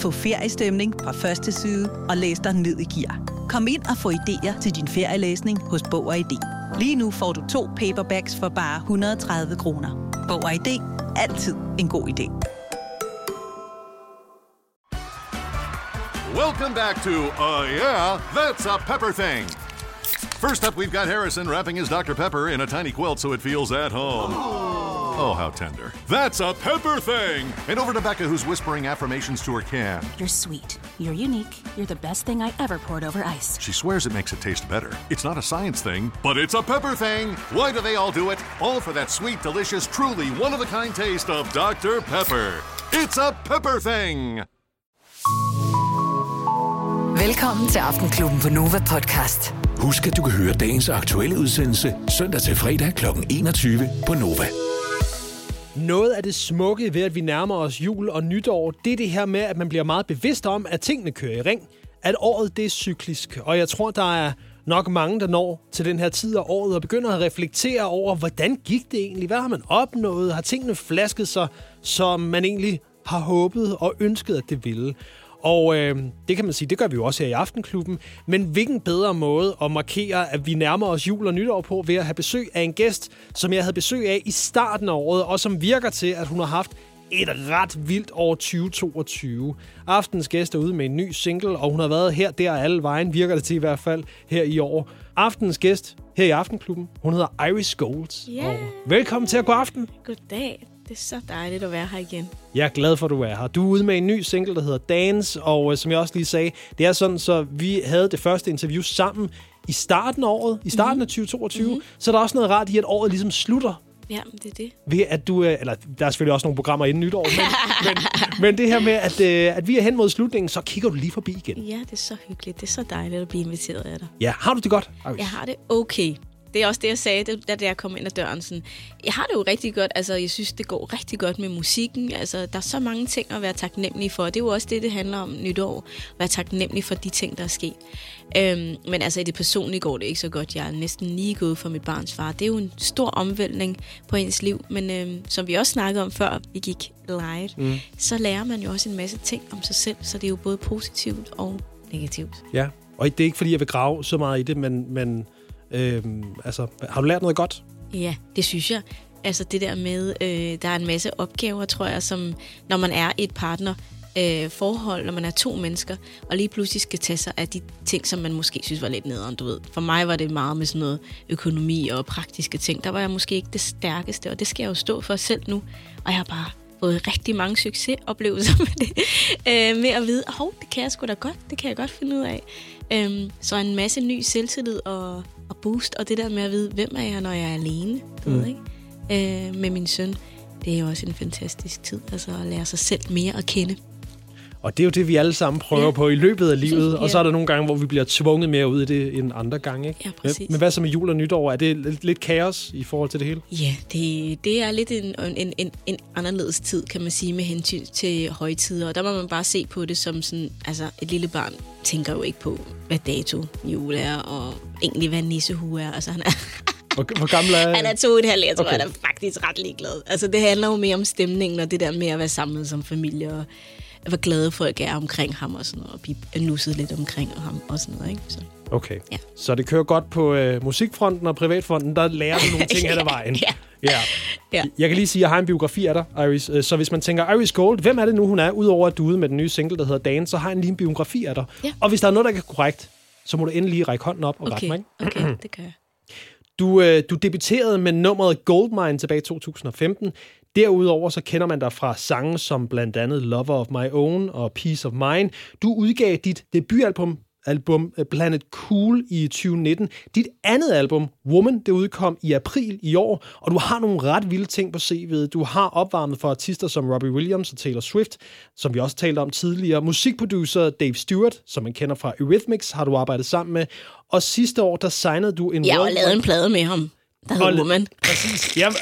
Få feriestemning fra første side og læs dig ned i gear. Kom ind og få idéer til din ferielæsning hos Bog og ID. Lige nu får du 2 paperbacks for bare 130 kroner. Bog og ID. Altid en god idé. Welcome back to Yeah, That's a Pepper Thing. First up, we've got Harrison wrapping his Dr. Pepper in a tiny quilt so it feels at home. Oh, how tender. That's a Pepper Thing! And over to Becca, who's whispering affirmations to her can. You're sweet. You're unique. You're the best thing I ever poured over ice. She swears it makes it taste better. It's not a science thing, but it's a Pepper Thing! Why do they all do it? All for that sweet, delicious, truly one-of-a-kind taste of Dr. Pepper. It's a Pepper Thing! Velkommen til Aftenklubben på Nova Podcast. Husk, at du kan høre dagens aktuelle udsendelse søndag til fredag kl. 21 på Nova. Noget af det smukke ved, at vi nærmer os jul og nytår, det er det her med, at man bliver meget bevidst om, at tingene kører i ring. At året, det er cyklisk. Og jeg tror, der er nok mange, der når til den her tid af året og begynder at reflektere over, hvordan gik det egentlig? Hvad har man opnået? Har tingene flasket sig, som man egentlig har håbet og ønsket, at det ville? Og det kan man sige, det gør vi jo også her i Aftenklubben. Men hvilken bedre måde at markere, at vi nærmer os jul og nytår på, ved at have besøg af en gæst, som jeg havde besøg af i starten af året, og som virker til, at hun har haft et ret vildt år 2022. Aftens gæst er ude med en ny single, og hun har været her, der alle vejen, virker det til i hvert fald, her i år. Aftens gæst her i Aftenklubben, hun hedder Iris Golds. Yeah. Og velkommen til at gå aften. Goddag. Det er så dejligt at være her igen. Jeg er glad for, at du er her. Du er ude med en ny single, der hedder Dance, og som jeg også lige sagde, det er sådan, så vi havde det første interview sammen i starten af året, i starten af 2022, så der er også noget rart i, at året ligesom slutter. Ja, det er det. Ved at du, eller der er selvfølgelig også nogle programmer inden nytår, men det her med, at vi er hen mod slutningen, så kigger du lige forbi igen. Ja, det er så hyggeligt. Det er så dejligt at blive inviteret af dig. Ja, har du det godt, Iris? Jeg har det okay. Det er også det, jeg sagde, da jeg kom ind ad døren. Sådan. Jeg har det jo rigtig godt. Altså, jeg synes, det går rigtig godt med musikken. Altså, der er så mange ting at være taknemmelig for. Det er jo også det handler om nytår. At være taknemmelig for de ting, der er sket. Men altså, i det personlige går det ikke så godt. Jeg er næsten lige gået for mit barns far. Det er jo en stor omvæltning på ens liv. Men som vi også snakkede om før, vi gik live, så lærer man jo også en masse ting om sig selv. Så det er jo både positivt og negativt. Ja, og det er ikke, fordi jeg vil grave så meget i det, men altså, har du lært noget godt? Ja, det synes jeg. Altså det der med, der er en masse opgaver, tror jeg, som når man er i et partnerforhold, når man er 2 mennesker, og lige pludselig skal tage sig af de ting, som man måske synes var lidt nederen, du ved. For mig var det meget med sådan noget økonomi og praktiske ting. Der var jeg måske ikke det stærkeste, og det skal jeg jo stå for selv nu. Og jeg har bare fået rigtig mange succesoplevelser med det. Med at vide, det kan jeg sgu da godt, det kan jeg godt finde ud af. Så en masse ny selvtillid og boost, og det der med at vide, hvem er jeg, når jeg er alene, du ved, ikke? Med min søn. Det er jo også en fantastisk tid, altså at lære sig selv mere at kende. Og det er jo det, vi alle sammen prøver på i løbet af livet, og så er der nogle gange, hvor vi bliver tvunget mere ud i det end andre gange, ikke? Ja, præcis. Men hvad så med jul og nytår? Er det lidt kaos i forhold til det hele? Ja, det er lidt en anderledes tid, kan man sige, med hensyn til højtider. Og der må man bare se på det som sådan, altså et lille barn tænker jo ikke på, hvad dato jul er, og egentlig hvad nissehue er. Altså han er... Hvor gammel er han? Er 2,5, jeg tror, han er faktisk ret ligeglad. Altså det handler jo mere om stemningen, og det der med at være samlet som familie, og hvor glade folk er omkring ham og sådan noget, og blive nusset lidt omkring ham og sådan noget, ikke? Så. Okay, så det kører godt på musikfronten og privatfronten, der lærer du nogle ting hen ad vejen. Ja. Jeg kan lige sige, at jeg har en biografi af dig, Iris. Så hvis man tænker, Iris Gold, hvem er det nu, hun er? Udover at du er ude med den nye single, der hedder Dance, så har jeg lige en biografi af dig. Ja. Og hvis der er noget, der ikke er korrekt, så må du endelig række hånden op og rette mig. Okay, det kan jeg. Du debuterede med nummeret Goldmine tilbage i 2015. Derudover så kender man dig fra sange som blandt andet Lover of My Own og Peace of Mind. Du udgav dit debutalbum Planet Cool i 2019. Dit andet album, Woman, det udkom i april i år, og du har nogle ret vilde ting på CV'et. Du har opvarmet for artister som Robbie Williams og Taylor Swift, som vi også talte om tidligere. Musikproducer Dave Stewart, som man kender fra Eurythmics, har du arbejdet sammen med. Og sidste år, der signede du en... Jeg har lavet en plade med ham, der hedder Woman. Præcis. Ja,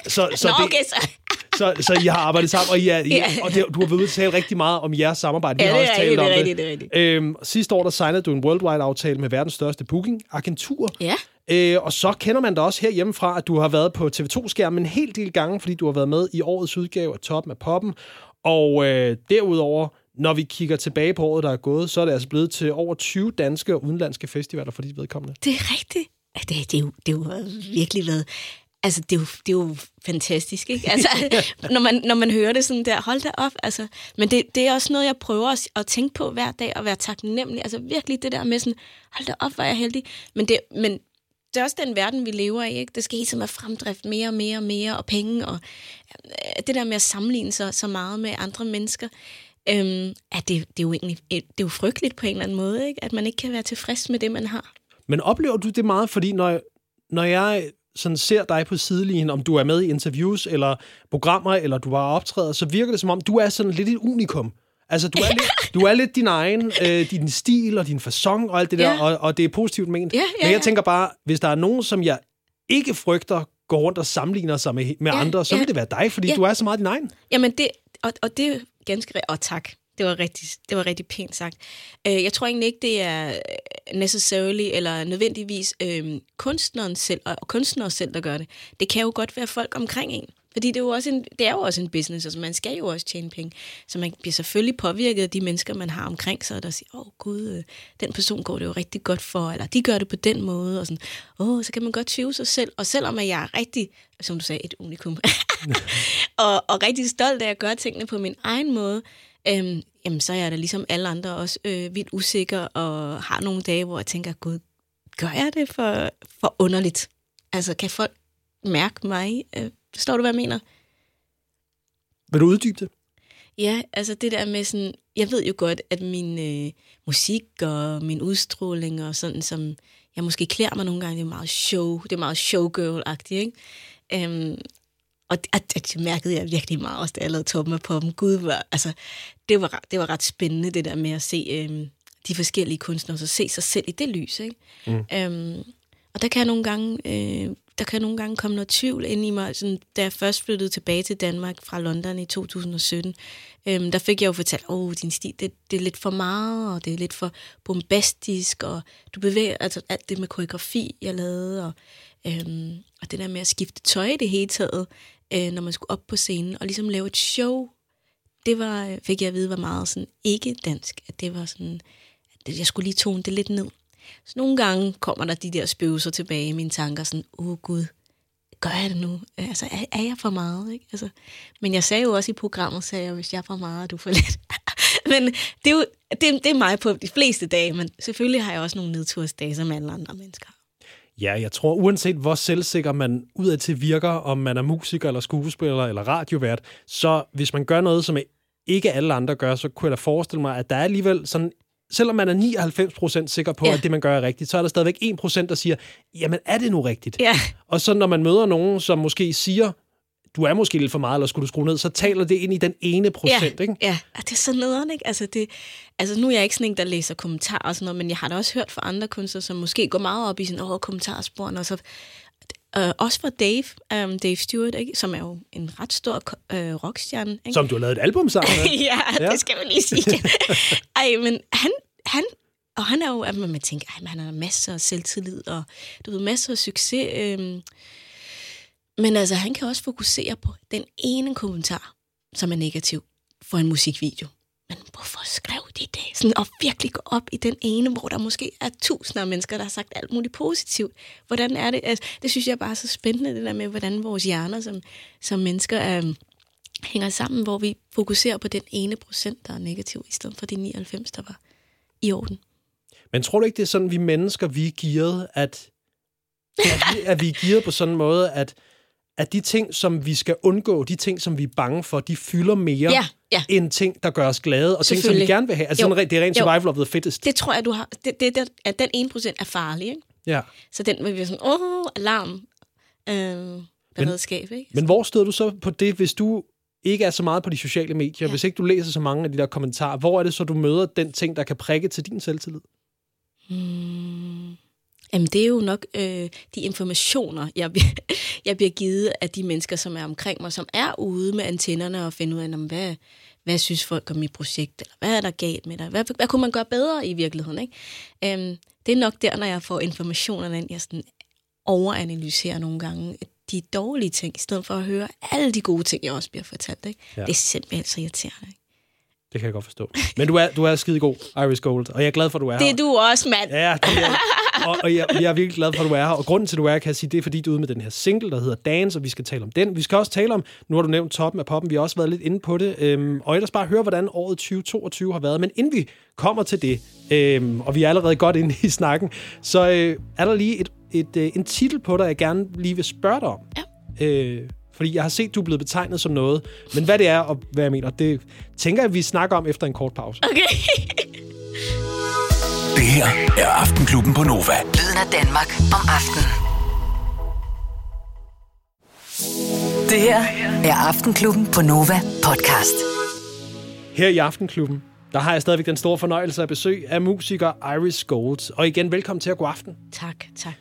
så I har arbejdet sammen, og du har været ude til at tale rigtig meget om jeres samarbejde. Vi har også talt om det. Det er rigtigt. Sidste år, der signede du en worldwide-aftale med verdens største booking-agentur. Ja. Og så kender man dig også herhjemmefra, at du har været på TV2-skærmen en hel del gange, fordi du har været med i årets udgave af Toppen af Poppen. Og derudover, når vi kigger tilbage på året, der er gået, så er det altså blevet til over 20 danske og udenlandske festivaler for dit vedkommende. Det er rigtigt. Det er jo virkelig været... Altså, det er jo fantastisk, ikke? Altså, når man hører det sådan der, hold da op, altså. Men det er også noget, jeg prøver at tænke på hver dag, og være taknemmelig. Altså, virkelig det der med sådan, hold da op, hvor er jeg heldig. Men det er også den verden, vi lever i, ikke? Det skal hele tiden være fremdrift, mere, og penge, og det der med at sammenligne sig så meget med andre mennesker, det er jo egentlig, det er jo frygteligt på en eller anden måde, ikke? At man ikke kan være tilfreds med det, man har. Men oplever du det meget, fordi når jeg sådan ser dig på sidelinjen, om du er med i interviews eller programmer, eller du bare optræder, så virker det som om, du er sådan lidt et unikum. Altså, du er lidt din egen, din stil og din facon og alt det der, og det er positivt ment. Men jeg tænker bare, hvis der er nogen, som jeg ikke frygter, går rundt og sammenligner sig med andre, så vil det være dig, fordi du er så meget din egen. Jamen, det er ganske rigtigt. Og tak. Det var rigtig pænt sagt. Jeg tror egentlig ikke, det er necessarily eller nødvendigvis kunstneren selv og kunstnere selv, der gør det. Det kan jo godt være folk omkring en. Fordi det er jo også en business, altså man skal jo også tjene penge. Så man bliver selvfølgelig påvirket af de mennesker, man har omkring sig, der siger, gud, den person går det jo rigtig godt for, eller de gør det på den måde, og sådan, så kan man godt tvivle sig selv. Og selvom jeg er rigtig, som du sagde, et unikum, og rigtig stolt af at gøre tingene på min egen måde, jamen så er jeg da ligesom alle andre også vildt usikker, og har nogle dage, hvor jeg tænker, gud, gør jeg det for underligt? Altså, kan folk mærke mig? Forstår du, hvad jeg mener? Vil du uddybe det? Ja, altså det der med sådan, jeg ved jo godt, at min musik og min udstråling og sådan, som jeg måske klæder mig nogle gange, det er meget showgirl-agtigt, ikke? Og det mærkede jeg virkelig meget også, da jeg lavede Toppen af Poppen. Gud, det var ret spændende, det der med at se de forskellige kunstnere, og så se sig selv i det lys, ikke? Og der kan nogle gange komme noget tvivl ind i mig. Sådan, da jeg først flyttede tilbage til Danmark fra London i 2017, der fik jeg jo fortalt, din stil, det er lidt for meget, og det er lidt for bombastisk, og du bevæger, altså alt det med koreografi, jeg lavede, og det der med at skifte tøj i det hele taget, når man skulle op på scenen, og ligesom lave et show, det fik jeg at vide, var meget sådan ikke dansk, at det var sådan, at jeg skulle lige tone det lidt ned. Så nogle gange kommer der de der spøgelser tilbage i mine tanker, sådan, Gud, gør jeg det nu? Altså, er jeg for meget? Ikke? Altså, men jeg sagde jo også i programmet, hvis jeg er for meget, er du for lidt. Men det er mig på de fleste dage, men selvfølgelig har jeg også nogle nedtursdage, som alle andre mennesker. Ja, jeg tror, uanset hvor selvsikker man udadtil virker, om man er musiker, eller skuespiller, eller radiovært, så hvis man gør noget, som ikke alle andre gør, så kunne jeg da forestille mig, at der er alligevel sådan, selvom man er 99% sikker på, at det, man gør, er rigtigt, så er der stadigvæk 1%, der siger, jamen, er det nu rigtigt? Ja. Og så når man møder nogen, som måske siger, du er måske lidt for meget, eller skulle du skrue ned, så taler det ind i den ene procent, ikke? Ja, det er så nederen, ikke? Altså, nu er jeg ikke sådan en, der læser kommentarer og sådan noget, men jeg har da også hørt fra andre kunstnere, som måske går meget op i sådan, kommentarsporene, og så også fra Dave Stewart, ikke? Som er jo en ret stor rockstjerne. Ikke? Som du har lavet et album sammen med. ja, det skal man lige sige. Ej, men han er jo, at man tænker, han har masser af selvtillid, og du ved, masser af succes. Men altså, han kan også fokusere på den ene kommentar, som er negativ for en musikvideo. Men hvorfor skrev de det? Sådan, og virkelig gå op i den ene, hvor der måske er tusinder af mennesker, der har sagt alt muligt positivt. Hvordan er det? Altså, det synes jeg bare er så spændende, det der med, hvordan vores hjerner som mennesker hænger sammen, hvor vi fokuserer på den ene procent, der er negativ, i stedet for de 99, der var i orden. Men tror du ikke, det er sådan, vi mennesker, vi er gearet, at vi er gearet på sådan en måde, at de ting, som vi skal undgå, de ting, som vi er bange for, de fylder mere end ting, der gør os glade, og ting, som vi gerne vil have. Altså, det er rent survival of the fittest. Det tror jeg, du har. At den 1% er farlig, ikke? Ja. Så den vil vi sådan, alarm, beredskab, ikke? Men hvor stod du så på det, hvis du ikke er så meget på de sociale medier, hvis ikke du læser så mange af de der kommentarer, hvor er det så, du møder den ting, der kan prikke til din selvtillid? Jamen, det er jo nok de informationer, jeg bliver givet af de mennesker, som er omkring mig, som er ude med antennerne og finder ud af, hvad synes folk om mit projekt, eller hvad er der galt med dig? Hvad kunne man gøre bedre i virkeligheden? Ikke? Det er nok der, når jeg får informationerne ind, jeg sådan overanalyserer nogle gange de dårlige ting, i stedet for at høre alle de gode ting, jeg også bliver fortalt. Ikke? Ja. Det er simpelthen så irriterende. Ikke? Det kan jeg godt forstå. Men du er skidegod, Iris Gold, og jeg er glad for, at du er her. Det er du også, mand. Ja, og jeg er virkelig glad for, at du er her. Og grunden til, at du er her, kan jeg sige, det er, fordi du er ude med den her single, der hedder Dance, og vi skal tale om den. Vi skal også tale om, nu har du nævnt toppen af poppen, vi har også været lidt inde på det, og ellers bare høre, hvordan året 2022 har været. Men inden vi kommer til det, og vi er allerede godt inde i snakken, så er der lige en titel på dig, jeg gerne lige vil spørge dig om. Ja. Fordi jeg har set, du er blevet betegnet som noget. Men hvad det er, og hvad jeg mener, det tænker jeg, vi snakker om efter en kort pause. Okay. Det her er Aftenklubben på Nova. Lyden af Danmark om aftenen. Det her er Aftenklubben på Nova podcast. Her i Aftenklubben, der har jeg stadigvæk den store fornøjelse af besøg af musiker Iris Gold. Og igen, velkommen til at god aften. Tak.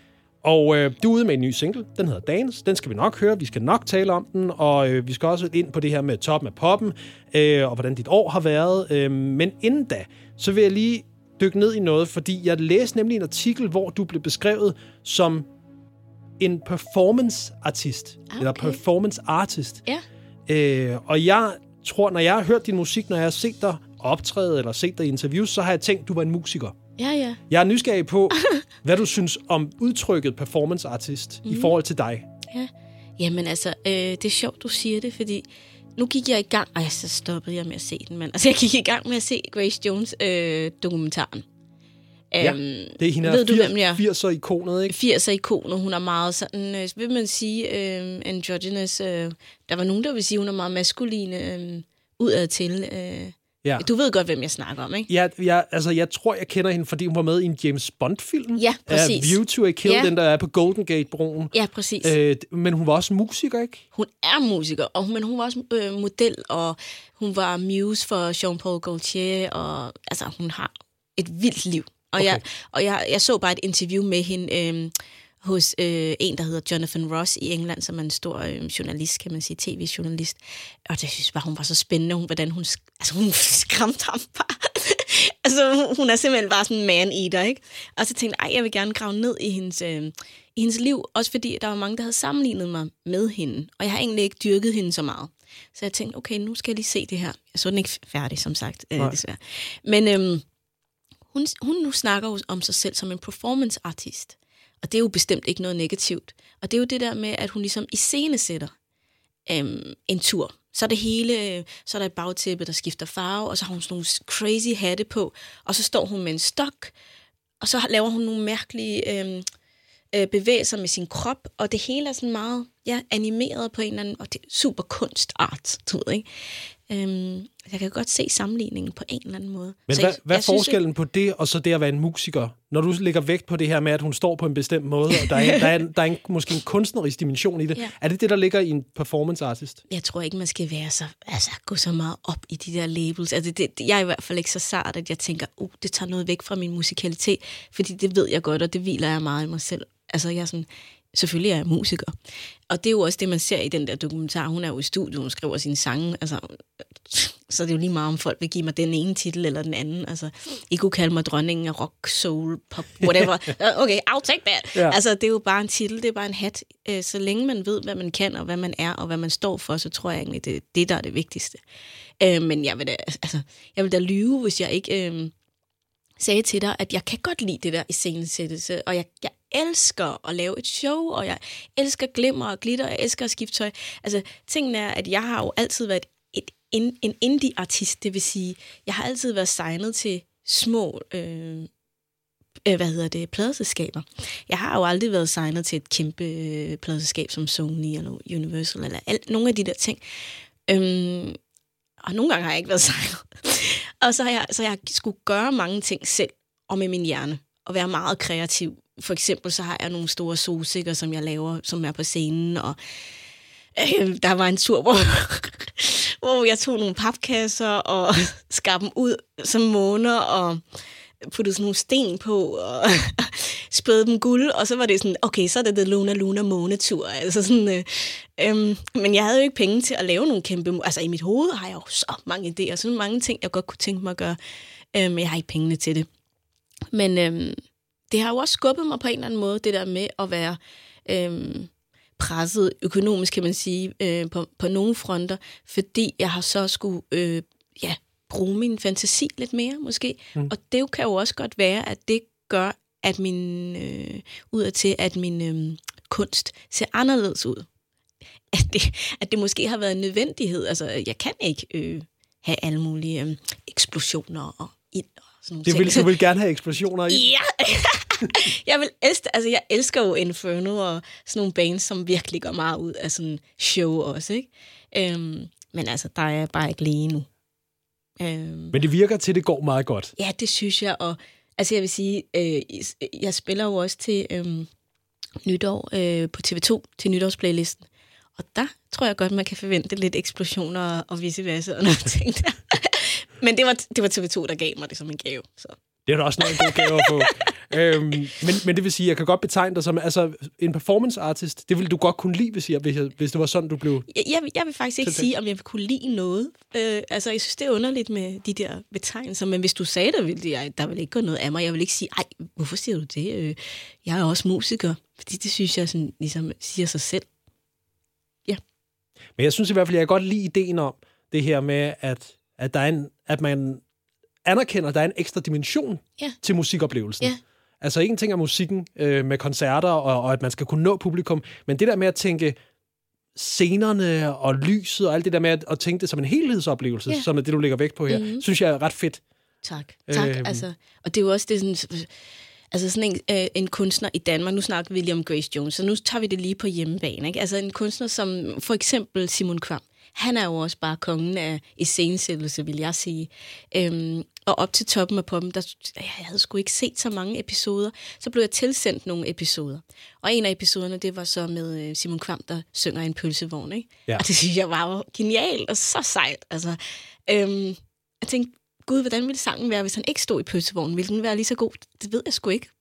Og du er ude med en ny single, den hedder Dance. Den skal vi nok høre, vi skal nok tale om den, og vi skal også ind på det her med toppen af poppen, og hvordan dit år har været. Men inden da, så vil jeg lige dykke ned i noget, fordi jeg læste nemlig en artikel, hvor du blev beskrevet som en performance-artist, eller performance-artist. Ja. Og jeg tror, når jeg har hørt din musik, når jeg har set dig optræde, eller set dig i interviews, så har jeg tænkt, du var en musiker. Ja. Jeg er nysgerrig på, hvad du synes om udtrykket performance artist i forhold til dig. Ja. Jamen altså, det er sjovt, du siger det, fordi nu gik jeg i gang, og så stoppede jeg med at se den, men altså jeg gik i gang med at se Grace Jones dokumentaren. Ja, det er hende, ved du, hvem jeg 80'er-ikonet, ikke? 80'er-ikonet, hun er meget sådan, vil man sige, androgynous. Der var nogen, der vil sige, hun er meget maskuline udadtil. Ja. Du ved godt, hvem jeg snakker om, ikke? Jeg tror, jeg kender hende, fordi hun var med i en James Bond-film. Ja, præcis. View to a Kill, den der er på Golden Gate-broen. Ja, præcis. Men hun var også musiker, ikke? Hun er musiker, men hun var også model, og hun var muse for Jean-Paul Gaultier, og altså, hun har et vildt liv. Og, okay. jeg så bare et interview med hende hos en, der hedder Jonathan Ross i England, som er en stor journalist, kan man sige, tv-journalist. Og det synes bare, hun var så spændende, hvordan hun skræmte ham bare. Altså, hun er simpelthen bare sådan en man-eater, ikke? Og så tænkte jeg vil gerne grave ned i hendes liv, også fordi der var mange, der havde sammenlignet mig med hende, og jeg har egentlig ikke dyrket hende så meget. Så jeg tænkte, okay, nu skal jeg lige se det her. Jeg så den ikke færdig, som sagt, desværre. Men hun nu snakker jo om sig selv som en performance-artist. Og det er jo bestemt ikke noget negativt. Og det er jo det der med, at hun ligesom iscenesætter en tur. Så er det hele, så er der et bagtæppe, der skifter farve, og så har hun sådan nogle crazy hatte på, og så står hun med en stok, og så laver hun nogle mærkelige bevægelser med sin krop, og det hele er sådan meget animeret på en eller anden, og det er super kunstart, du ved, ikke? Jeg kan godt se sammenligningen på en eller anden måde. Men hvad er forskellen på det, og så det at være en musiker? Når du lægger vægt på det her med, at hun står på en bestemt måde, og der er måske en kunstnerisk dimension i det. Ja. Er det det, der ligger i en performance artist? Jeg tror ikke, man skal være gå så meget op i de der labels. Altså jeg er i hvert fald ikke så sart, at jeg tænker, det tager noget væk fra min musikalitet, fordi det ved jeg godt, og det hviler jeg meget i mig selv. Altså jeg er sådan... Selvfølgelig er jeg musiker. Og det er jo også det, man ser i den der dokumentar. Hun er jo i studiet, hun skriver sine sange. Altså, så det er jo lige meget, om folk vil give mig den ene titel eller den anden. Altså, I kunne kalde mig dronningen af rock, soul, pop, whatever. Okay, I'll take that. Ja. Altså, det er jo bare en titel, det er bare en hat. Så længe man ved, hvad man kan, og hvad man er, og hvad man står for, så tror jeg egentlig, det er det, der er det vigtigste. Men jeg vil da lyve, hvis jeg ikke sagde til dig, at jeg kan godt lide det der iscenesættelse, og jeg elsker at lave et show, og jeg elsker glimmer og glitter, og jeg elsker at skifte tøj. Altså, tingen er, at jeg har jo altid været en indie-artist, det vil sige, jeg har altid været signet til små pladeselskaber. Jeg har jo aldrig været signet til et kæmpe pladeselskab som Sony eller Universal, eller nogle af de der ting. Og nogle gange har jeg ikke været signet. Og så har jeg skulle gøre mange ting selv, og med min hjerne, og være meget kreativ. For eksempel så har jeg nogle store solsikker, som jeg laver, som er på scenen, og der var en tur, hvor jeg tog nogle papkasser og skar dem ud som måner, og puttede sådan nogle sten på, og spødede dem guld, og så var det sådan, okay, så er det Luna månetur. Altså sådan, men jeg havde jo ikke penge til at lave nogle kæmpe... Altså i mit hoved har jeg jo så mange idéer, så mange ting, jeg godt kunne tænke mig at gøre, men jeg har ikke pengene til det. Men det har jo også skubbet mig på en eller anden måde, det der med at være presset økonomisk, kan man sige, på nogle fronter, fordi jeg har så skulle bruge min fantasi lidt mere, måske. Og det kan jo også godt være, at det gør, at udadtil, at min kunst ser anderledes ud. At det måske har været en nødvendighed. Altså, jeg kan ikke have alle mulige eksplosioner og ild og sådan nogle ting. Du vil gerne have eksplosioner i? Ja! Jeg elsker jo Inferno og sådan nogle bands, som virkelig går meget ud af sådan show også, ikke? Men altså, der er jeg bare ikke lige nu. Men det virker til, det går meget godt. Ja, det synes jeg, og altså jeg vil sige, jeg spiller jo også til nytår på TV2 til nytårsplaylisten, og der tror jeg godt, man kan forvente lidt eksplosioner og vice versa og noget ting der. Men det var TV2, der gav mig det som en gave. Så. Det er da også noget en god gave at få. Men det vil sige, jeg kan godt betegne dig som en performance artist. Det ville du godt kunne lide, hvis det var sådan, du blev... Jeg vil faktisk ikke sige, om jeg vil kunne lide noget. Jeg synes, det er underligt med de der betegnelser, men hvis du sagde det, der vil ikke gå noget af mig. Jeg vil ikke sige, ej, hvorfor siger du det? Jeg er også musiker, fordi det synes jeg sådan, ligesom siger sig selv. Ja. Men jeg synes i hvert fald, jeg kan godt lide ideen om det her med, at man anerkender, at der er en ekstra dimension til musikoplevelsen. Ja. Altså en ting er musikken med koncerter, og at man skal kunne nå publikum, men det der med at tænke scenerne og lyset, og alt det der med at tænke det som en helhedsoplevelse, som er det, du lægger vægt på her, synes jeg er ret fedt. Tak. Og det er jo også det sådan... Altså sådan en kunstner i Danmark, nu snakker vi lige om Grace Jones, så nu tager vi det lige på hjemmebane, ikke? Altså en kunstner som for eksempel Simon Kvam, han er jo også bare kongen af iscenesættelse, vil jeg sige. Og op til toppen af poppen, jeg havde sgu ikke set så mange episoder, så blev jeg tilsendt nogle episoder. Og en af episoderne, det var så med Simon Kvam, der synger i en pølsevogn, ikke? Ja. Og det synes jeg var genialt og så sejt. Altså, jeg tænkte, gud, hvordan ville sangen være, hvis han ikke stod i pølsevognen? Ville den være lige så god? Det ved jeg sgu ikke.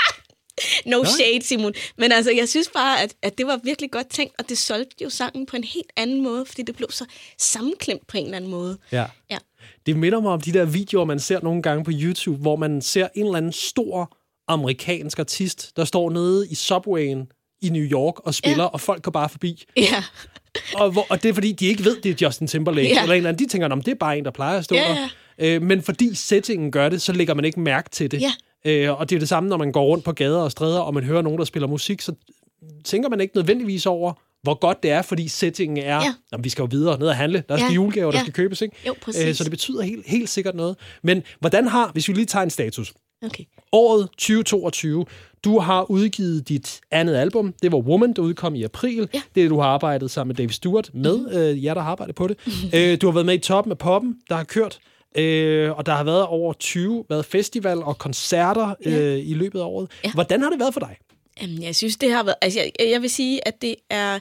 No shade, Simon. Men altså, jeg synes bare, at det var virkelig godt tænkt, og det solgte jo sangen på en helt anden måde, fordi det blev så sammenklemt på en eller anden måde. Ja. Det minder mig om de der videoer, man ser nogle gange på YouTube, hvor man ser en eller anden stor amerikansk artist, der står nede i Subwayen i New York og spiller, og folk går bare forbi. Ja. Og det er fordi, de ikke ved, det er Justin Timberlake, eller en eller anden. De tænker, det er bare en, der plejer at stå der. Men fordi settingen gør det, så lægger man ikke mærke til det. Og det er det samme, når man går rundt på gader og stræder, og man hører nogen, der spiller musik, så tænker man ikke nødvendigvis over, hvor godt det er, fordi settingen er, vi skal jo videre ned og handle, der skal julegaver, der skal købes, ikke? Jo, præcis. Så det betyder helt sikkert noget. Men hvordan hvis vi lige tager en status. Okay. Året 2022, du har udgivet dit andet album, det var Woman, der udkom i april. Ja. Det du har arbejdet sammen med Dave Stewart med, der har arbejdet på det. Du har været med i toppen af poppen, der har kørt. Og der har været over 20 festival og koncerter i løbet af året. Ja. Hvordan har det været for dig? Jeg synes, det har været... Altså, jeg vil sige, at det er...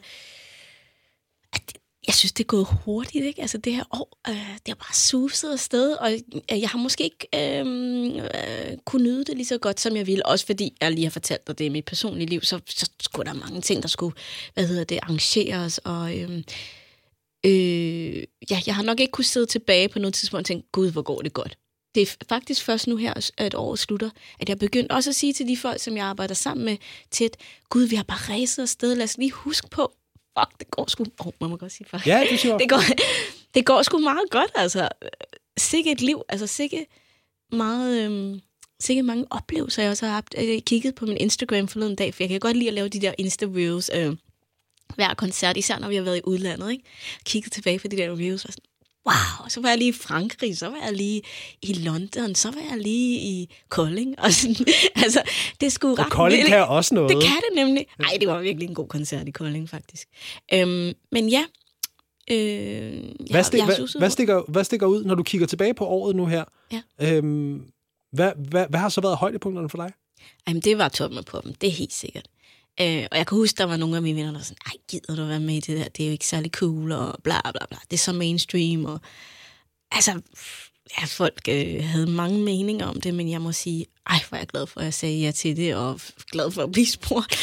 Jeg synes, det er gået hurtigt, ikke? Altså, det her år, det har bare suset afsted, og jeg har måske ikke kunne nyde det lige så godt, som jeg ville. Også fordi jeg lige har fortalt dig det i mit personlige liv, så skulle der mange ting, der skulle, arrangeres, og... jeg har nok ikke kunne sidde tilbage på noget tidspunkt og tænke, gud, hvor går det godt. Det er faktisk først nu her, at året slutter, at jeg begyndt også at sige til de folk, som jeg arbejder sammen med, tit, gud, vi har bare ræset afsted, lad os lige huske på, det går sgu... man må godt sige fuck. Ja, det siger det går sgu meget godt, altså. Sikke et liv, altså sikke mange oplevelser, jeg også har haft. Jeg kigget på min Instagram forleden dag, for jeg kan godt lide at lave de der Insta-reels, hver koncert, især når vi har været i udlandet, ikke? Kigget tilbage på de der reviews, og sådan, wow, så var jeg lige i Frankrig, så var jeg lige i London, så var jeg lige i Kolding, og sådan, altså, det er sgu ret... Og Kolding kan også noget. Det kan det nemlig. Nej, det var virkelig en god koncert i Kolding, faktisk. Men ja, hvad stikker ud, når du kigger tilbage på året nu her? Ja. Hvad har så været højdepunkterne for dig? Jamen, det var toppen af poppen, det er helt sikkert. Og jeg kan huske, der var nogle af mine venner, der var sådan, ej, gider du være med i det der? Det er jo ikke særlig cool, og bla bla bla. Det er så mainstream, og altså, folk havde mange meninger om det, men jeg må sige, ej, hvor er jeg glad for, at jeg sagde ja til det, og glad for at blive spurgt.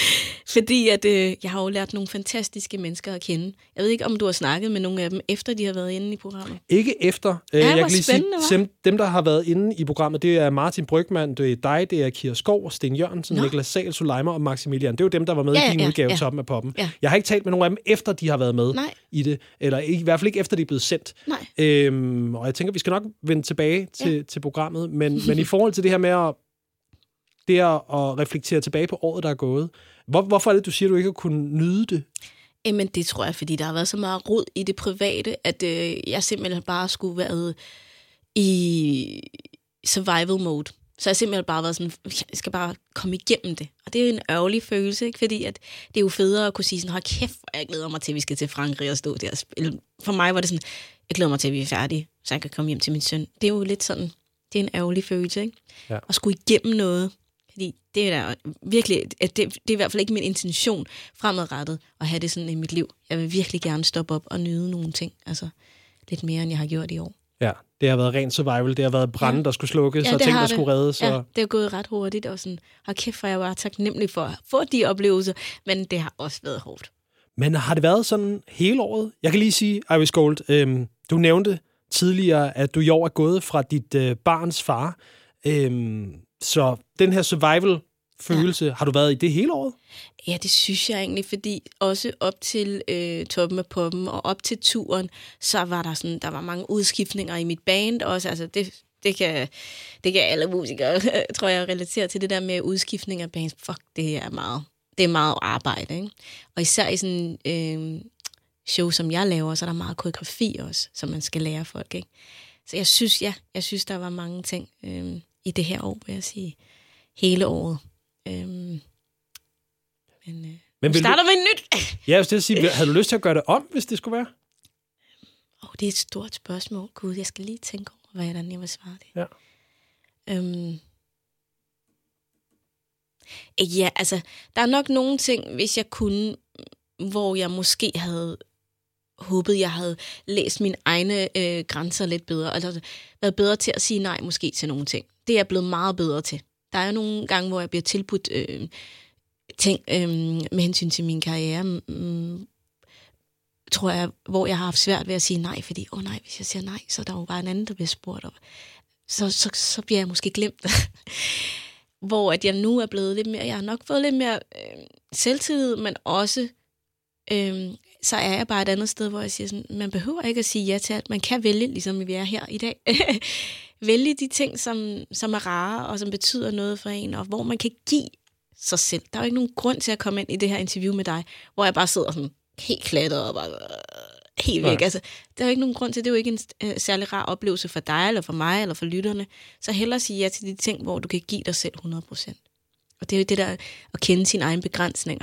Fordi at, jeg har jo lært nogle fantastiske mennesker at kende. Jeg ved ikke, om du har snakket med nogle af dem, efter de har været inde i programmet. Ikke efter. Jeg kan lige sige, dem, der har været inde i programmet, det er Martin Brygmann, det er dig, det er Kira Skov, Sten Jørgensen, Niklas Sahl, Suleimer og Maximilian. Det er jo dem, der var med i din udgave, Toppen af Poppen. Ja. Jeg har ikke talt med nogen af dem, efter de har været med i det. Eller i hvert fald ikke efter de er blevet sendt. Og jeg tænker, vi skal nok vende tilbage til programmet. Men i forhold til det her med at reflektere tilbage på året, der er gået. Hvorfor er det, du siger, du ikke har kunnet nyde det? Jamen, det tror jeg, fordi der har været så meget rod i det private, at jeg simpelthen bare skulle være i survival mode. Så jeg simpelthen bare været sådan, jeg skal bare komme igennem det. Og det er jo en ærgerlig følelse, ikke? Fordi at det er jo federe at kunne sige sådan, hold kæft, jeg glæder mig til, at vi skal til Frankrig og stå der og spille. For mig var det sådan, jeg glæder mig til, at vi er færdige, så jeg kan komme hjem til min søn. Det er jo lidt sådan, det er en ærgerlig følelse, ikke? Ja. At skulle igennem noget. Fordi det er der virkelig, det er i hvert fald ikke min intention fremadrettet at have det sådan i mit liv. Jeg vil virkelig gerne stoppe op og nyde nogle ting, altså lidt mere, end jeg har gjort i år. Ja, det har været ren survival, det har været brande, der skulle slukkes, og ting, der skulle reddes. Ja, det er gået ret hurtigt, og sådan, hold kæft, for jeg var taknemmelig for at få de oplevelser, men det har også været hårdt. Men har det været sådan hele året? Jeg kan lige sige, Iris Gold, du nævnte tidligere, at du i år er gået fra dit barns far. Så den her survival-følelse, har du været i det hele året? Ja, det synes jeg egentlig, fordi også op til Toppen af Poppen og op til turen, så var der var mange udskiftninger i mit band også. Altså det kan alle musikere, tror jeg, relatere til det der med udskiftning af bands. Fuck, det er meget arbejde, ikke? Og især i sådan show, som jeg laver, så er der meget koreografi også, som man skal lære folk, ikke? Så jeg synes, der var mange ting i det her år, vil jeg sige, hele året. Men starter vi nyt. Ja, jeg vil sige, havde du lyst til at gøre det om, hvis det skulle være? Det er et stort spørgsmål. Gud, jeg skal lige tænke over, hvordan jeg vil svare det. Ja. Ja, altså, der er nok nogle ting, hvis jeg kunne, hvor jeg måske havde håbet, jeg havde læst mine egne grænser lidt bedre, altså været bedre til at sige nej måske til nogle ting. Det er jeg blevet meget bedre til. Der er nogle gange, hvor jeg bliver tilbudt ting med hensyn til min karriere, tror jeg, hvor jeg har haft svært ved at sige nej, fordi, hvis jeg siger nej, så er der jo bare en anden, der bliver spurgt op. Så bliver jeg måske glemt. Hvor at jeg nu er blevet lidt mere, jeg har nok fået lidt mere selvtillid, men også så er jeg bare et andet sted, hvor jeg siger sådan, man behøver ikke at sige ja til, at man kan vælge, ligesom vi er her i dag. Vælge de ting, som er rare, og som betyder noget for en, og hvor man kan give sig selv. Der er jo ikke nogen grund til at komme ind i det her interview med dig, hvor jeg bare sidder sådan helt klatret og bare helt væk. Altså, der er jo ikke nogen grund til, det er jo ikke en særlig rar oplevelse for dig, eller for mig, eller for lytterne. Så hellere sige ja til de ting, hvor du kan give dig selv 100%. Og det er jo det der at kende sine egne begrænsninger.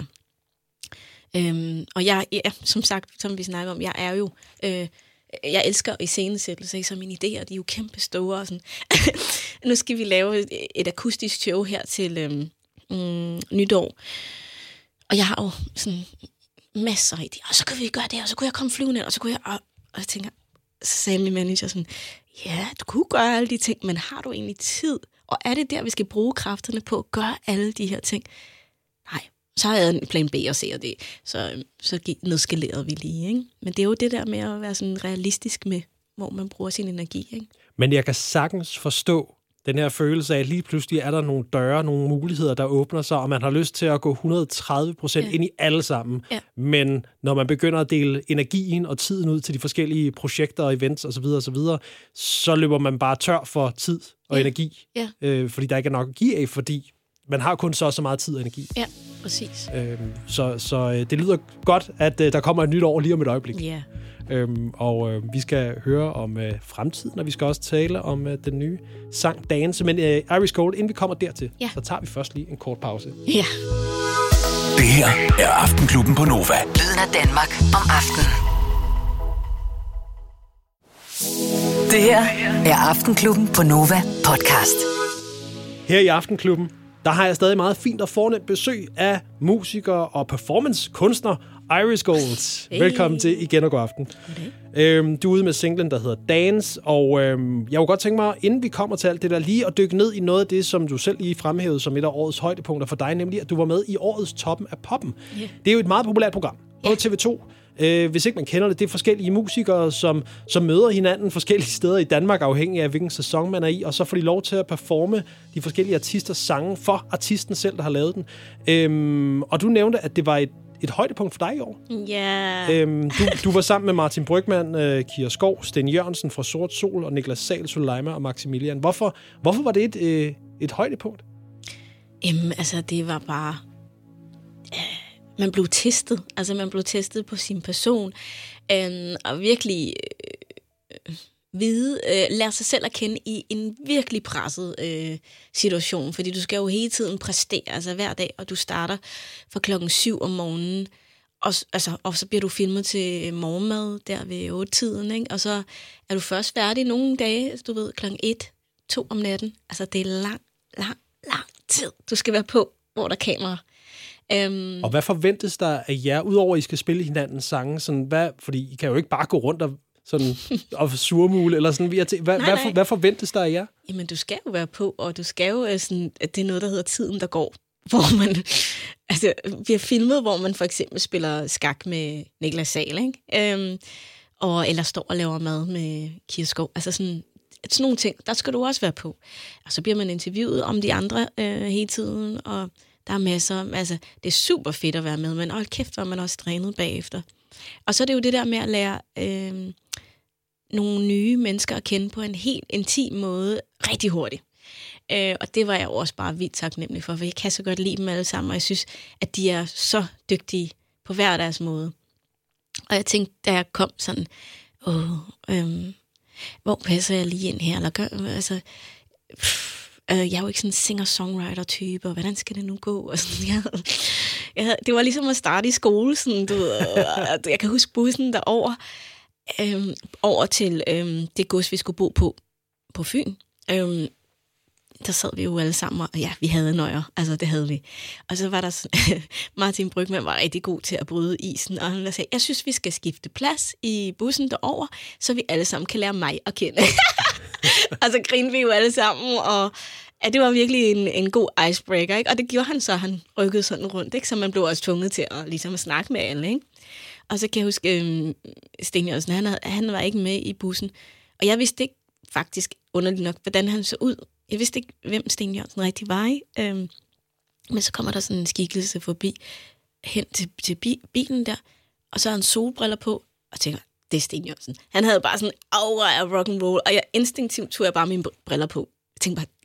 Og jeg, som sagt, som vi snakker om, jeg er jo, jeg elsker iscenesættelse, så mine idéer, de er jo kæmpe store. Og sådan. Nu skal vi lave et akustisk show her til nytår. Og jeg har jo sådan masser af idéer, og så kan vi gøre det, og så kunne jeg komme flyvende, og så kunne jeg, og jeg tænker, så sagde min manager sådan, ja, du kunne gøre alle de ting, men har du egentlig tid? Og er det der, vi skal bruge kræfterne på at gøre alle de her ting? Nej. Så har jeg en plan B og C og D. Så nedskalerede vi lige, ikke? Men det er jo det der med at være sådan realistisk med, hvor man bruger sin energi, ikke? Men jeg kan sagtens forstå den her følelse af, at lige pludselig er der nogle døre, nogle muligheder, der åbner sig, og man har lyst til at gå 130% ind i alle sammen. Ja. Men når man begynder at dele energien og tiden ud til de forskellige projekter og events osv., så løber man bare tør for tid og energi. Ja. Fordi der ikke er nok at give af, fordi man har kun så meget tid og energi. Ja, præcis. Så det lyder godt, at der kommer et nyt år lige om et øjeblik. Ja. Og vi skal høre om fremtiden, og vi skal også tale om den nye sang Dance. Men Iris Gold, inden vi kommer dertil, så tager vi først lige en kort pause. Ja. Det her er Aftenklubben på Nova. Lyden af Danmark om aftenen. Det her er Aftenklubben på Nova podcast. Her i Aftenklubben, der har jeg stadig meget fint og fornemt besøg af musikere og performancekunstnere, Iris Gold. Hey. Velkommen til igen og god aften. Okay. Du er ude med singlen, der hedder Dance, og jeg kunne godt tænke mig, inden vi kommer til alt det der, lige at dykke ned i noget af det, som du selv lige fremhævede som et af årets højdepunkter for dig, nemlig at du var med i årets Toppen af Poppen. Yeah. Det er jo et meget populært program på TV2. Hvis ikke man kender det, det er forskellige musikere, som møder hinanden forskellige steder i Danmark, afhængig af hvilken sæson man er i, og så får de lov til at performe de forskellige artisters sange for artisten selv, der har lavet den. Og du nævnte, at det var et højdepunkt for dig i år. Ja. Yeah. Du var sammen med Martin Brygmann, Kira Skov, Sten Jørgensen fra Sort Sol, og Niklas Sahl, Suleima og Maximilian. Hvorfor var det et højdepunkt? Altså, det var bare... Man blev testet. Altså, man blev testet på sin person. Og virkelig lære sig selv at kende i en virkelig presset situation. Fordi du skal jo hele tiden præstere, altså hver dag, og du starter fra 7:00 om morgenen. Og så bliver du filmet til morgenmad der ved 8-tiden, ikke? Og så er du først færdig nogle dage, du ved, 1-2 om natten. Altså, det er lang tid, du skal være på, hvor der er kamera. Og hvad forventes der af jer, udover at I skal spille hinandens sange? Sådan, fordi I kan jo ikke bare gå rundt og surmule, eller sådan. Hvad forventes der af jer? Jamen, du skal jo være på, og du skal jo sådan, at det er noget, der hedder Tiden, der går. Hvor man, altså, vi har filmet, hvor man for eksempel spiller skak med Niklas Sahl, ikke? Eller står og laver mad med Kira Skov. Altså sådan nogle ting, der skal du også være på. Og så bliver man interviewet om de andre hele tiden, og der er masser, altså det er super fedt at være med, men hold kæft, hvor man også trænet bagefter. Og så er det jo det der med at lære nogle nye mennesker at kende på en helt intim måde rigtig hurtigt. Og det var jeg også bare vildt taknemmelig for jeg kan så godt lide dem alle sammen, og jeg synes, at de er så dygtige på hver deres måde. Og jeg tænkte, da jeg kom sådan, hvor passer jeg lige ind her? Eller altså... Jeg er jo ikke sådan en singer-songwriter-type, og hvordan skal det nu gå? Og sådan, det var ligesom at starte i skole. Sådan, du ved, jeg kan huske bussen derover over til det gods, vi skulle bo på Fyn. Der sad vi jo alle sammen, og ja, vi havde nøjer. Altså, det havde vi. Og så var der sådan, Martin Brygmann var rigtig god til at bryde isen, og han sagde, jeg synes, vi skal skifte plads i bussen derover, så vi alle sammen kan lære mig at kende. Og så grinede vi jo alle sammen, og ja, det var virkelig en god icebreaker, ikke? Og det gjorde han så, han rykkede sådan rundt, ikke? Så man blev også tvunget til at, ligesom at snakke med alle, ikke? Og så kan jeg huske, Sten Jørgensen, han var ikke med i bussen, og jeg vidste ikke faktisk underligt nok, hvordan han så ud. Jeg vidste ikke, hvem Sten Jørgensen rigtig var, ikke? Men så kommer der sådan en skikkelse forbi, hen til bilen der, og så har han solbriller på, og tænker, det er Sten Jørgensen. Han havde bare sådan aura af rock'n'roll, og jeg instinktivt tog jeg bare mine briller på. Jeg tænkte bare,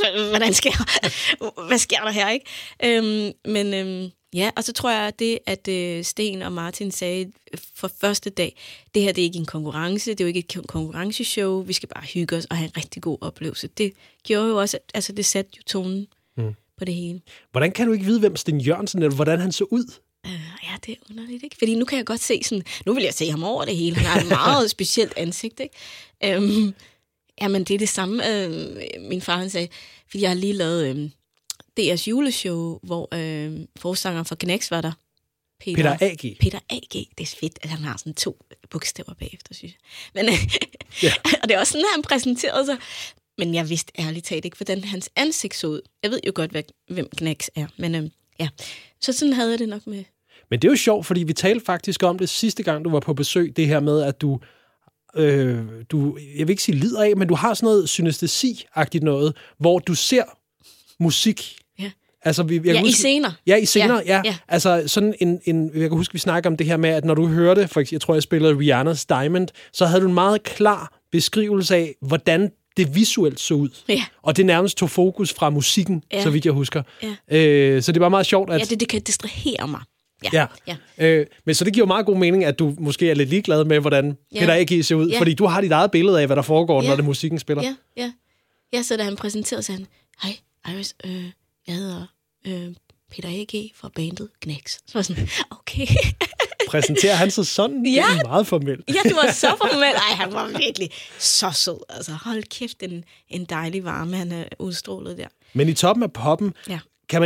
hvad sker der her, ikke? Ja, og så tror jeg, at det, at Sten og Martin sagde for første dag, det her det er ikke en konkurrence, det er jo ikke et konkurrenceshow, vi skal bare hygge os og have en rigtig god oplevelse. Det gjorde jo også, altså det satte jo tonen på det hele. Hvordan kan du ikke vide, hvem Sten Jørgensen er, hvordan han så ud? Ja, det er underligt, ikke? Fordi nu kan jeg godt se sådan, nu vil jeg se ham over det hele. Han har et meget specielt ansigt, ikke? Jamen, det er det samme, min far han sagde, fordi jeg har lige lavet DR's juleshow, hvor forsanger for Knæks var der. Peter A.G. Peter A.G. Det er fedt, at han har sådan 2 bogstaver bagefter, synes jeg. Men, og det er også sådan, at han præsenterede sig. Men jeg vidste ærligt talt ikke, hvordan hans ansigt så ud. Jeg ved jo godt, hvem Knæks er, men ja. Så sådan havde jeg det nok med. Men det er jo sjovt, fordi vi talte faktisk om det sidste gang, du var på besøg, det her med, at du jeg vil ikke sige lider af, men du har sådan noget synestesi-agtigt noget, hvor du ser musik. Ja. Altså, i scener. Ja, i scener, ja. Altså, sådan jeg kan huske, vi snakker om det her med, at når du hørte, for eksempel, jeg tror, jeg spillede Rihanna's Diamond, så havde du en meget klar beskrivelse af, hvordan det visuelt så ud. Ja. Og det nærmest tog fokus fra musikken, så vidt jeg husker. Ja. Så det var meget sjovt, at... Ja, det kan distrahere mig. Ja. Men så det giver meget god mening, at du måske er lidt ligeglad med, hvordan Peter A.G. ser ud. Fordi du har dit eget billede af, hvad der foregår, når det musikken spiller. Ja, så da han præsenterede sig, han, hej, Iris, jeg hedder Peter A.G. fra bandet Knæks. Så var sådan, okay. Præsenterer han sig sådan? Ja. Det er meget formelt. Ja, det var så formelt. Ej, han var virkelig så sød. Altså, hold kæft, en dejlig varme, han er udstrålet der. Men i toppen af poppen, kan man ikke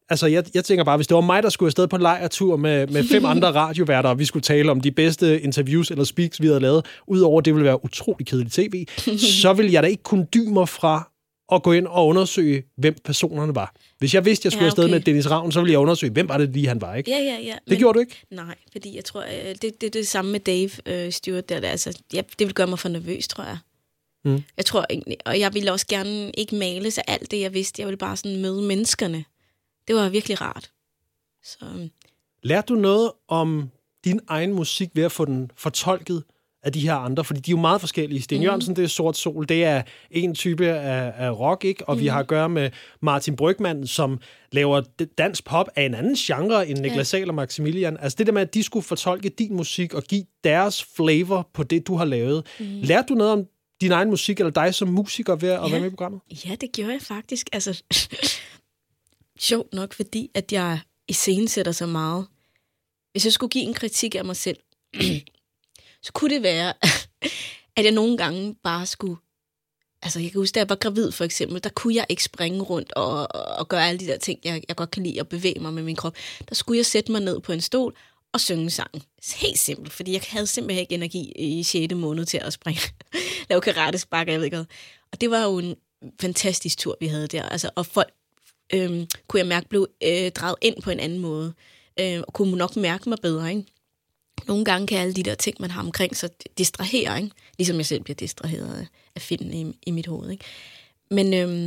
Altså, jeg tænker bare, hvis det var mig, der skulle afsted på en lejrtur med 5 andre radioværter, og vi skulle tale om de bedste interviews eller speaks, vi havde lavet, udover det ville være utrolig kedeligt tv, så ville jeg da ikke kunne dybe mig fra at gå ind og undersøge, hvem personerne var. Hvis jeg vidste, jeg skulle afsted med Dennis Ravn, så ville jeg undersøge, hvem var det lige, han var, ikke? Ja. Det gjorde du ikke? Nej, fordi jeg tror, det er det samme med Dave Stewart der. Altså, det vil gøre mig for nervøs, tror jeg. Jeg tror egentlig, og jeg ville også gerne ikke male sig alt det, jeg vidste. Jeg ville bare sådan møde menneskerne. Det var virkelig rart. Så. Lærte du noget om din egen musik ved at få den fortolket af de her andre? Fordi de er jo meget forskellige. Sten Jørgensen, det er Sort Sol, det er en type af rock, ikke? Og vi har at gøre med Martin Brygmann, som laver dansk pop af en anden genre end Niklas Sahl og Maximilian. Altså det der med, at de skulle fortolke din musik og give deres flavor på det, du har lavet. Lærte du noget om din egen musik, eller dig som musiker ved at være med i programmet? Ja, det gjorde jeg faktisk. Altså, sjovt nok, fordi at jeg iscenesætter så meget. Hvis jeg skulle give en kritik af mig selv, så kunne det være, at jeg nogle gange bare skulle... Altså, jeg kan huske, da jeg var gravid, for eksempel, der kunne jeg ikke springe rundt og gøre alle de der ting, jeg godt kan lide at bevæge mig med min krop. Der skulle jeg sætte mig ned på en stol og synge sangen. Helt simpelt, fordi jeg havde simpelthen ikke energi i 6. måned til at springe. Lave karatespark, jeg ved ikke hvad. Og det var jo en fantastisk tur, vi havde der. Altså, og folk, kunne jeg mærke, blev draget ind på en anden måde. Og kunne nok mærke mig bedre, ikke? Nogle gange kan alle de der ting, man har omkring sig, distrahere, ikke? Ligesom jeg selv bliver distraheret af filmen i mit hoved, ikke? Men,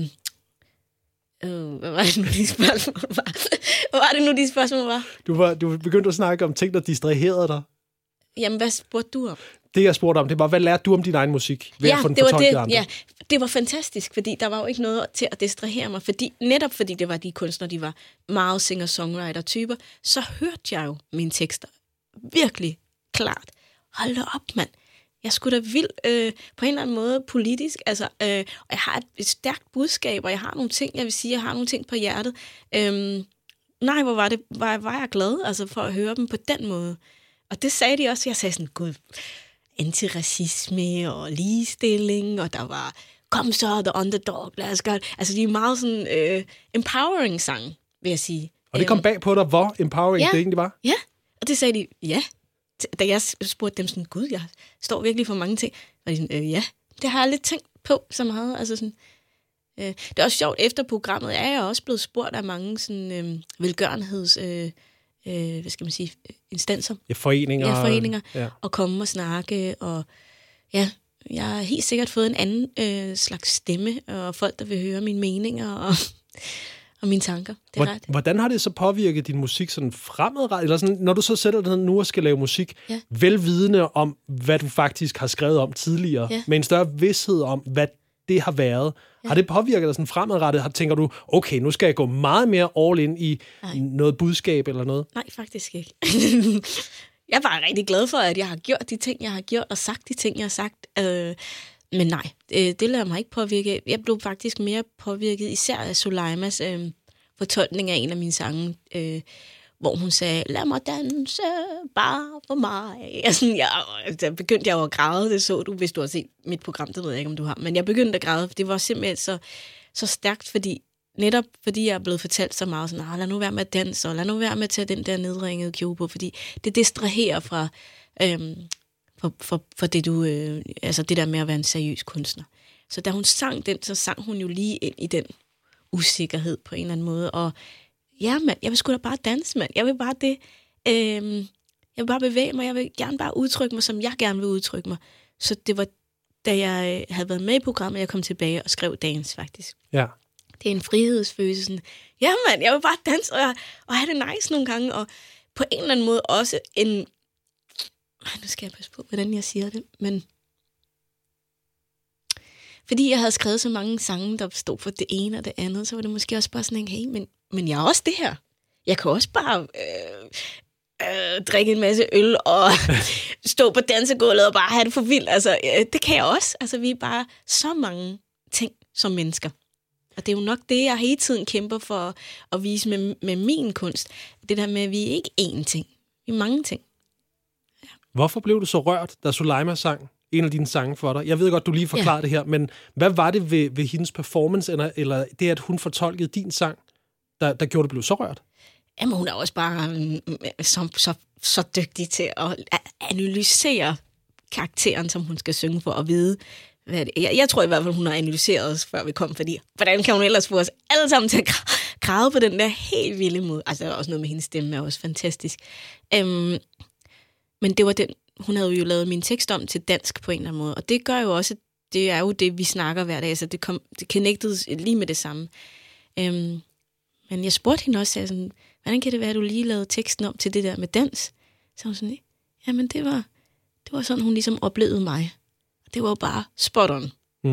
hvad var det nu, de spørgsmål var? Hvad var det nu, de spørgsmål var? Du begyndte at snakke om ting, der distraherede dig. Jamen, hvad spurgte du om? Det, jeg spurgte om, det var, hvad lærte du om din egen musik? Ved at få den fortolket af andre? Ja, det var fantastisk, fordi der var jo ikke noget til at distrahere mig. Netop fordi det var de kunstnere, de var meget singer-songwriter-typer, så hørte jeg jo mine tekster virkelig klart. Hold da op, mand. Jeg skulle da vild på en eller anden måde politisk. Altså, og jeg har et stærkt budskab, og jeg har nogle ting, jeg vil sige, jeg har nogle ting på hjertet. Nej, hvor var jeg glad altså, for at høre dem på den måde. Og det sagde de også. Jeg sagde sådan, gud, antiracisme og ligestilling, og der var, kom så, the underdog, lad os gøre det. Altså, de er meget sådan empowering sang, vil jeg sige. Og det kom bag på dig, hvor empowering det egentlig var? Ja, og det sagde de, ja. Da jeg spurgte dem sådan, gud, jeg står virkelig for mange ting. Og de sådan, ja, det har jeg lidt tænkt på så meget. Altså sådan, det er også sjovt, efter programmet er jeg også blevet spurgt af mange sådan, velgørenheds... hvad skal man sige, instanser. Ja, foreninger. Ja. Og komme og snakke, og ja, jeg har helt sikkert fået en anden slags stemme, og folk, der vil høre mine meninger, og mine tanker. Det er ret. Hvordan har det så påvirket din musik sådan fremadrettet? Eller sådan, når du så sætter dig nu og skal lave musik, velvidende om, hvad du faktisk har skrevet om tidligere, med en større vidsthed om, hvad det har været. Har det påvirket dig sådan fremadrettet? Tænker du, okay, nu skal jeg gå meget mere all in i noget budskab eller noget? Nej, faktisk ikke. Jeg er bare rigtig glad for, at jeg har gjort de ting, jeg har gjort, og sagt de ting, jeg har sagt. Men nej, det lader mig ikke påvirke. Jeg blev faktisk mere påvirket, især af Sulaimas fortolkning af en af mine sange, hvor hun sagde, lad mig danse bare for mig. Der begyndte jeg jo at græde, det så du, hvis du har set mit program, det ved jeg ikke, om du har. Men jeg begyndte at græde, for det var simpelthen så stærkt, fordi jeg er blevet fortalt så meget, sådan, lad nu være med at danse, og lad nu være med at tage den der nedringede kjole på, fordi det distraherer fra det, du, altså det der med at være en seriøs kunstner. Så da hun sang den, så sang hun jo lige ind i den usikkerhed på en eller anden måde, og ja, mand, jeg vil sgu da bare danse, mand. Jeg vil bare det. Jeg vil bare bevæge mig. Jeg vil gerne bare udtrykke mig, som jeg gerne vil udtrykke mig. Så det var, da jeg havde været med i programmet, jeg kom tilbage og skrev Dance, faktisk. Ja. Det er en frihedsfølelse. Sådan, ja, mand, jeg vil bare danse og have det nice nogle gange. Og på en eller anden måde også en... Nu skal jeg passe på, hvordan jeg siger det, men... Fordi jeg havde skrevet så mange sange, der stod for det ene og det andet, så var det måske også bare sådan en, hey, men jeg er også det her. Jeg kan også bare drikke en masse øl og stå på dansegulvet og bare have det for vildt. Altså, det kan jeg også. Altså, vi er bare så mange ting som mennesker. Og det er jo nok det, jeg hele tiden kæmper for at vise med min kunst. Det der med, at vi er ikke én ting. Vi er mange ting. Ja. Hvorfor blev du så rørt, da Sulaima sang en af dine sange for dig? Jeg ved godt, du lige forklarede det her, men hvad var det ved hendes performance, eller det, at hun fortolkede din sang, der gjorde, det blev så rørt? Jamen, hun er også bare så dygtig til at analysere karakteren, som hun skal synge for, at vide, hvad det er. Jeg tror i hvert fald, hun har analyseret os, før vi kom, fordi hvordan kan hun ellers få os alle sammen til at græde på den der helt vilde måde? Altså, der er også noget med hendes stemme, er også fantastisk. Men det var den, hun havde jo lavet min tekst om til dansk på en eller anden måde, og det gør jo også, det er jo det, vi snakker hver dag, så det connected lige med det samme. Men jeg spurgte hende også, sådan, hvordan kan det være, at du lige lavede teksten om til det der med dans? Så hun sådan, jamen det var sådan, hun ligesom oplevede mig. Og det var jo bare spot on.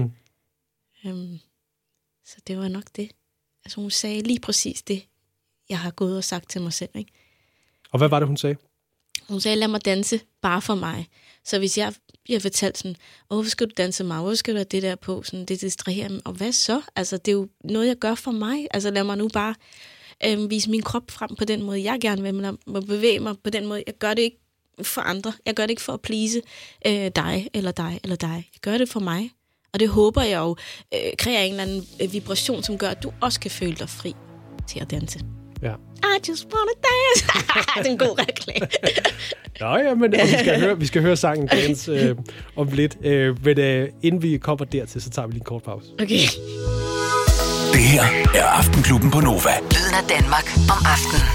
Så det var nok det. Altså hun sagde lige præcis det, jeg har gået og sagt til mig selv. Ikke? Og hvad var det, hun sagde? Hun sagde, lad mig danse bare for mig. Så hvis jeg fortalt sådan, hvorfor skal du danse mig? Hvorfor skal du have det der på? Sådan, det distraherer mig. Og hvad så? Altså, det er jo noget, jeg gør for mig. Altså, lad mig nu bare vise min krop frem på den måde, jeg gerne vil. Lad mig bevæge mig på den måde. Jeg gør det ikke for andre. Jeg gør det ikke for at please dig, eller dig, eller dig. Jeg gør det for mig. Og det håber jeg jo kræver en eller anden vibration, som gør, at du også kan føle dig fri til at danse. Ja. I just wanna dance. Det er en god reklame. Nå ja, men vi skal høre sangen Dance om lidt. Men inden vi kommer dertil, så tager vi lige en kort pause. Okay. Det her er Aftenklubben på Nova. Lyden af Danmark om aftenen.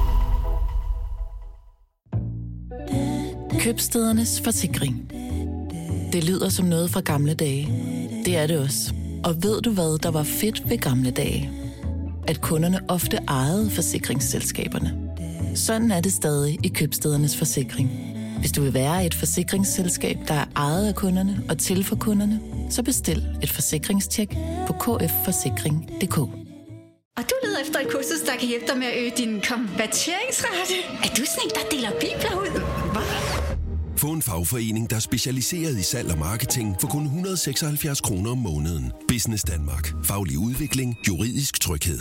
Købstædernes Forsikring. Det lyder som noget fra gamle dage. Det er det også. Og ved du hvad, der var fedt ved gamle dage? At kunderne ofte ejede forsikringsselskaberne. Sådan er det stadig i Købstædernes Forsikring. Hvis du vil være et forsikringsselskab, der er ejet af kunderne og til for kunderne, så bestil et forsikringstjek på kfforsikring.dk. Og du leder efter et kursus, der kan hjælpe dig med at øge din konverteringsrate. Er du sådan en, der deler bibler ud? Hvad? Få en fagforening, der er specialiseret i salg og marketing for kun 176 kroner om måneden. Business Danmark. Faglig udvikling. Juridisk tryghed.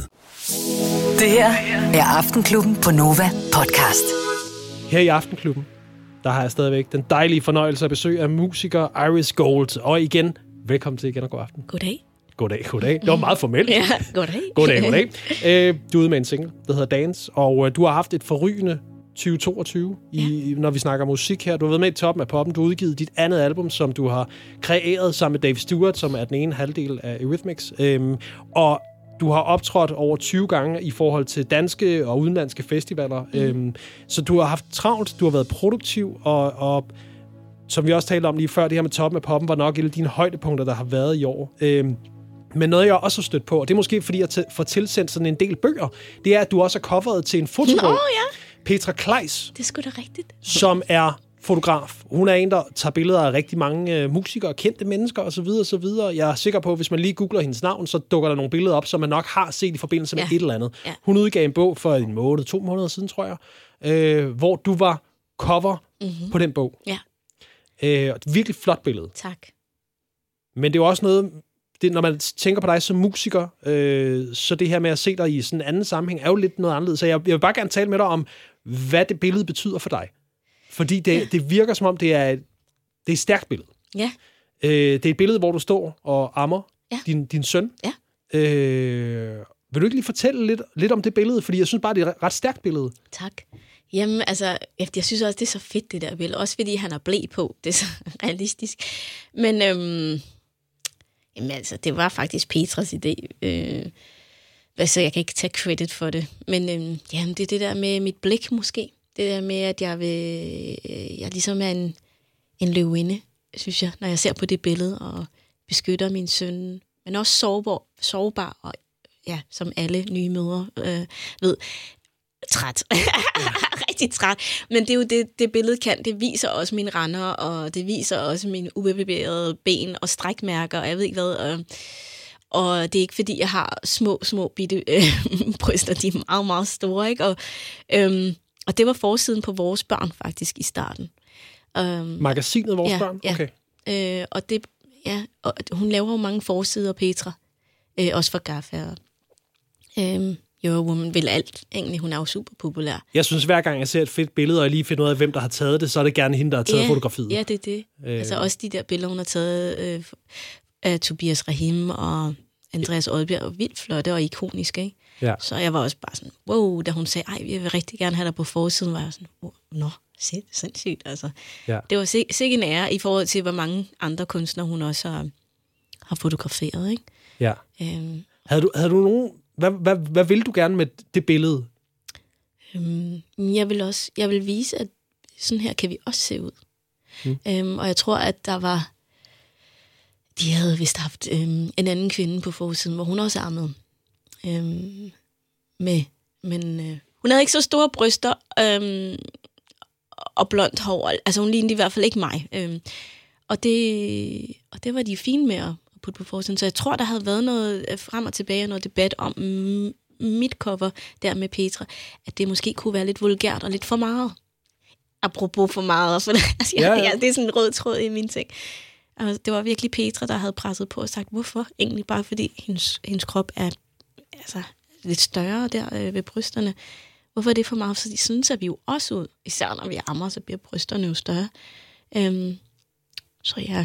Det her er Aftenklubben på Nova podcast. Her i Aftenklubben, der har jeg stadigvæk den dejlige fornøjelse at besøge af musiker Iris Gold. Og igen, velkommen til igen og god aften. Goddag. Goddag. Det var meget formelt. Ja, goddag. Goddag. Du er ude med en single, der hedder Dance, og du har haft et forrygende 2022, når vi snakker musik her. Du har været med i toppen af poppen. Du har udgivet dit andet album, som du har kreeret sammen med Dave Stewart, som er den ene halvdel af Eurythmics. Og du har optrådt over 20 gange i forhold til danske og udenlandske festivaler. Så du har haft travlt, du har været produktiv, og som vi også talte om lige før, det her med toppen af poppen var nok et af dine højdepunkter, der har været i år. Men noget, jeg også har stødt på, og det er måske, fordi jeg får tilsendt sådan en del bøger, det er, at du også er coveret til en fotobog. Petra Kleis. Det er sgu da rigtigt. Som er fotograf. Hun er en, der tager billeder af rigtig mange musikere, kendte mennesker osv. Jeg er sikker på, at hvis man lige googler hendes navn, så dukker der nogle billeder op, som man nok har set i forbindelse med et eller andet. Ja. Hun udgav en bog for 2 måneder siden, tror jeg, hvor du var cover på den bog. Ja. Et virkelig flot billede. Tak. Men det er jo også noget, når man tænker på dig som musiker, så det her med at se dig i sådan en anden sammenhæng, er jo lidt noget anderledes. Så jeg vil bare gerne tale med dig om, hvad det billede betyder for dig. Fordi det virker som om, det er et stærkt billede. Ja. Det er et billede, hvor du står og ammer din søn. Ja. Vil du ikke lige fortælle lidt om det billede? Fordi jeg synes bare, det er et ret stærkt billede. Tak. Jamen, altså, jeg synes også, det er så fedt, det der billede. Også fordi han har ble på. Det er så realistisk. Men jamen, altså, det var faktisk Petras idé. Så jeg kan ikke tage credit for det. Men jamen, det er det der med mit blik måske. Det der med, at jeg ligesom er en løvinde, synes jeg, når jeg ser på det billede og beskytter min søn. Men også sårbar og ja, som alle nye mødre ved, træt. Rigtig træt. Men det er jo det billede kan. Det viser også mine render, og det viser også mine ubevægede ben og strækmærker, og jeg ved ikke hvad. Og det er ikke, fordi jeg har små bitte bryster. De er meget, meget store, ikke? Og det var forsiden på Vores Børn faktisk i starten. Magasinet Vores Børn? Okay. Og hun laver jo mange forsider, Petra. Også for Gaffa. Eurowoman vil alt. Egentlig, hun er jo super populær. Jeg synes, hver gang jeg ser et fedt billede, og jeg lige finder ud af, hvem der har taget det, så er det gerne hende, der har taget fotografiet. Ja, det er det. Altså også de der billeder, hun har taget af Tobias Rahim og Andreas Odbjerg var vildt flotte og ikoniske, ikke? Ja. Så jeg var også bare sådan, wow, da hun sagde, ej, jeg vil rigtig gerne have dig på forsiden, var jeg sådan, nå, sindssygt, altså. Ja. Det var sikkert en ære i forhold til, hvor mange andre kunstnere hun også har fotograferet, ikke? Ja. Havde du nogen... Hvad vil du gerne med det billede? Jeg vil vise, at sådan her kan vi også se ud. Og jeg tror, at der var... De havde vist haft en anden kvinde på forsiden, hvor hun også ammede. Men hun havde ikke så store bryster og blondt hår. Altså hun lignede i hvert fald ikke mig. Og det var de fine med at putte på forsiden. Så jeg tror, der havde været noget frem og tilbage, noget debat om mit cover der med Petra, at det måske kunne være lidt vulgært og lidt for meget. Apropos for meget. For altså, ja, det er sådan en rød tråd i mine ting. Altså, det var virkelig Petra, der havde presset på og sagt, hvorfor? Egentlig bare fordi hendes krop er altså, lidt større der ved brysterne. Hvorfor er det for meget? Så de synes, at vi jo også ud. Især når vi ammer, så bliver brysterne jo større. Så ja,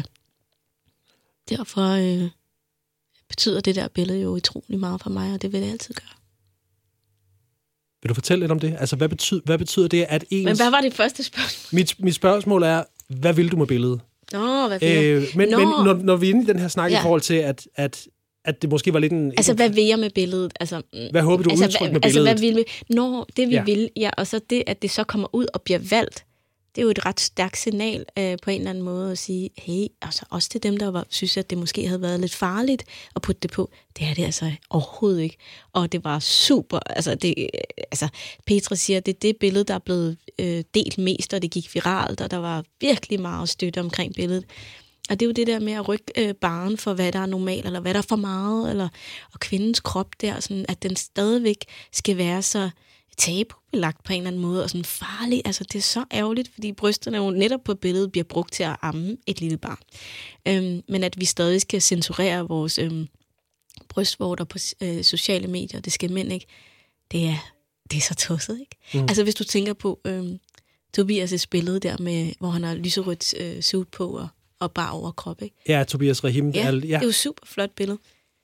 derfor betyder det der billede jo utrolig meget for mig, og det vil det altid gøre. Vil du fortælle lidt om det? Altså, hvad betyder det, at ens... Men hvad var det første spørgsmål? Mit spørgsmål er, hvad vil du med billedet? Hvad vil jeg? Men når vi er inde i den her snak i forhold til, at det måske var lidt en... Altså, hvad vil jeg med billedet? Altså, hvad håber du udtrykke med billedet? Altså, hvad vil vi? Det vi vil, ja, og så det, at det så kommer ud og bliver valgt, det er jo et ret stærkt signal på en eller anden måde at sige, hey, altså også til dem, der synes, at det måske havde været lidt farligt at putte det på. Det er det altså overhovedet ikke. Og det var super. Altså Petra siger, at det er det billede, der er blevet delt mest, og det gik viralt, og der var virkelig meget støtte omkring billedet. Og det er jo det der med at rykke barren for, hvad der er normalt, eller hvad der er for meget, og kvindens krop der, sådan, at den stadigvæk skal være så tabubelagt på en eller anden måde, og sådan farlig. Altså, det er så ærgerligt, fordi brysterne jo netop på billedet bliver brugt til at amme et lille barn. Men at vi stadig skal censurere vores brystvorter på sociale medier, det skal mænd ikke. Det er så tosset, ikke? Altså, hvis du tænker på Tobias' billede der, med, hvor han har lyserødt suit på og bare overkrop, ikke? Ja, Tobias Rahim. Ja, det er jo super flot billede.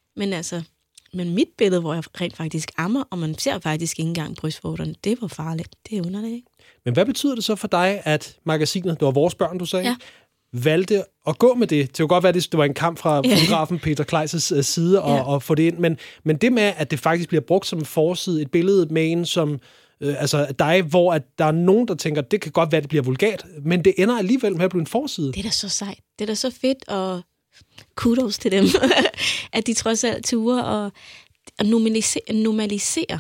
Men mit billede, hvor jeg rent faktisk ammer, og man ser faktisk ikke engang brystvorterne, det var farligt. Det er underligt, ikke? Men hvad betyder det så for dig, at magasinet, det var Vores Børn, du sagde, valgte at gå med det? Det kunne godt være, at det var en kamp fra fotografen Peter Kleises side at få det ind, men det med, at det faktisk bliver brugt som forside, et billede med en som dig, hvor at der er nogen, der tænker, det kan godt være, det bliver vulgært, men det ender alligevel med at blive en forside. Det er da så sejt. Det er da så fedt, og kudos til dem, at de trods alt turer og normalisere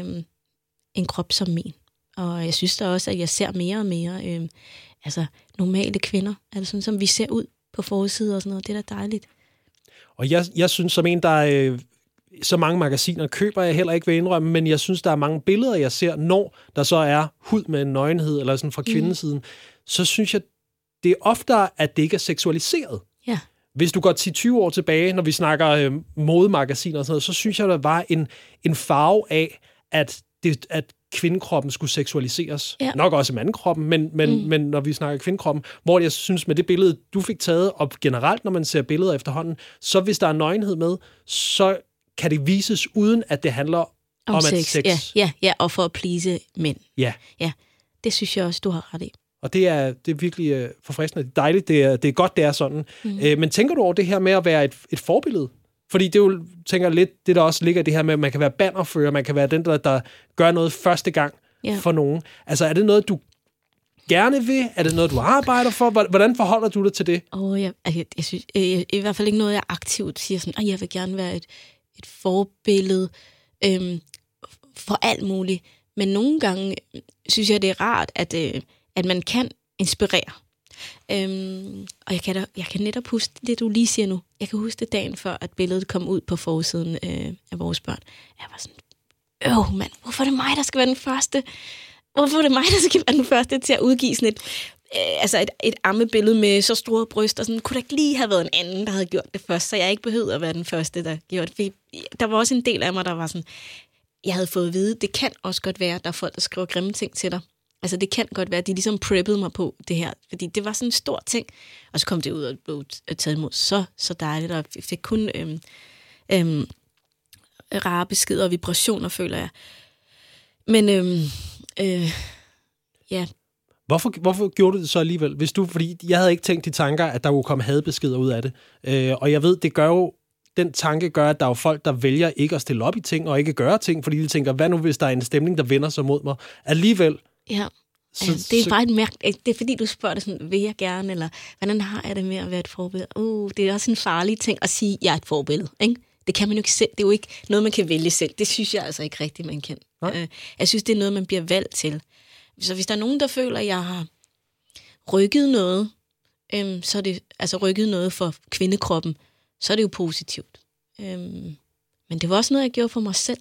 en krop som min. Og jeg synes da også, at jeg ser mere og mere normale kvinder, altså sådan som vi ser ud på forsiden og sådan noget. Det er da dejligt. Og jeg synes, som en, der så mange magasiner køber jeg heller ikke ved indrømme, men jeg synes, der er mange billeder, jeg ser, når der så er hud med en nøgenhed, eller sådan fra kvindesiden, så synes jeg, det er oftere, at det ikke er seksualiseret. Ja. Hvis du går 10-20 år tilbage, når vi snakker modemagasiner og sådan noget, så synes jeg, der var en farve af, at kvindekroppen skulle seksualiseres. Ja. Nok også mandekroppen, men når vi snakker kvindekroppen, hvor jeg synes, med det billede, du fik taget, og generelt, når man ser billeder efterhånden, så hvis der er nøgenhed med, så kan det vises, uden at det handler om sex. Ja, og for at please mænd. Ja. Det synes jeg også, du har ret i. Og det er virkelig forfriskende. Det er dejligt. Det er godt, det er sådan. Men tænker du over det her med at være et forbillede? Fordi det jo, tænker lidt, det der også ligger i det her med, at man kan være bannerfører, man kan være den, der gør noget første gang for nogen. Altså, er det noget, du gerne vil? Er det noget, du arbejder for? Hvordan forholder du dig til det? Jeg synes i hvert fald ikke noget, jeg aktivt siger sådan, jeg vil gerne være et forbillede for alt muligt. Men nogle gange synes jeg, det er rart, at man kan inspirere. Og jeg kan netop huske det, du lige siger nu. Jeg kan huske det dagen før, at billedet kom ud på forsiden af Vores Børn. Jeg var sådan, mand, hvorfor er det mig, der skal være den første? Hvorfor er det mig, der skal være den første til at udgive sådan et ammebillede med så store bryster? Sådan, kunne der ikke lige have været en anden, der havde gjort det først, så jeg ikke behøvede at være den første, der gjorde det? Der var også en del af mig, der var sådan, jeg havde fået at vide, det kan også godt være, at der er folk, der skriver grimme ting til dig. Altså, det kan godt være, at de ligesom preppede mig på det her, fordi det var sådan en stor ting. Og så kom det ud og blev taget imod så dejligt, og fik kun rare beskeder og vibrationer, føler jeg. Men ja. Hvorfor gjorde du det så alligevel? Fordi jeg havde ikke tænkt de tanker, at der kunne komme hadbeskeder ud af det. Og jeg ved, den tanke gør, at der er jo folk, der vælger ikke at stille op i ting og ikke gøre ting, fordi de tænker, hvad nu hvis der er en stemning, der vender sig mod mig? Alligevel. Ja. Det er bare det er fordi, du spørger det sådan, vil jeg gerne, eller hvordan har jeg det med at være et forbillede? Det er også en farlig ting at sige, jeg er et forbillede, ikke? Det kan man jo ikke selv. Det er jo ikke noget, man kan vælge selv. Det synes jeg altså ikke rigtigt, man kan. Jeg synes, det er noget, man bliver valgt til. Så hvis der er nogen, der føler, at jeg har rykket noget, så er det altså rykket noget for kvindekroppen, så er det jo positivt. Men det var også noget, jeg gjorde for mig selv.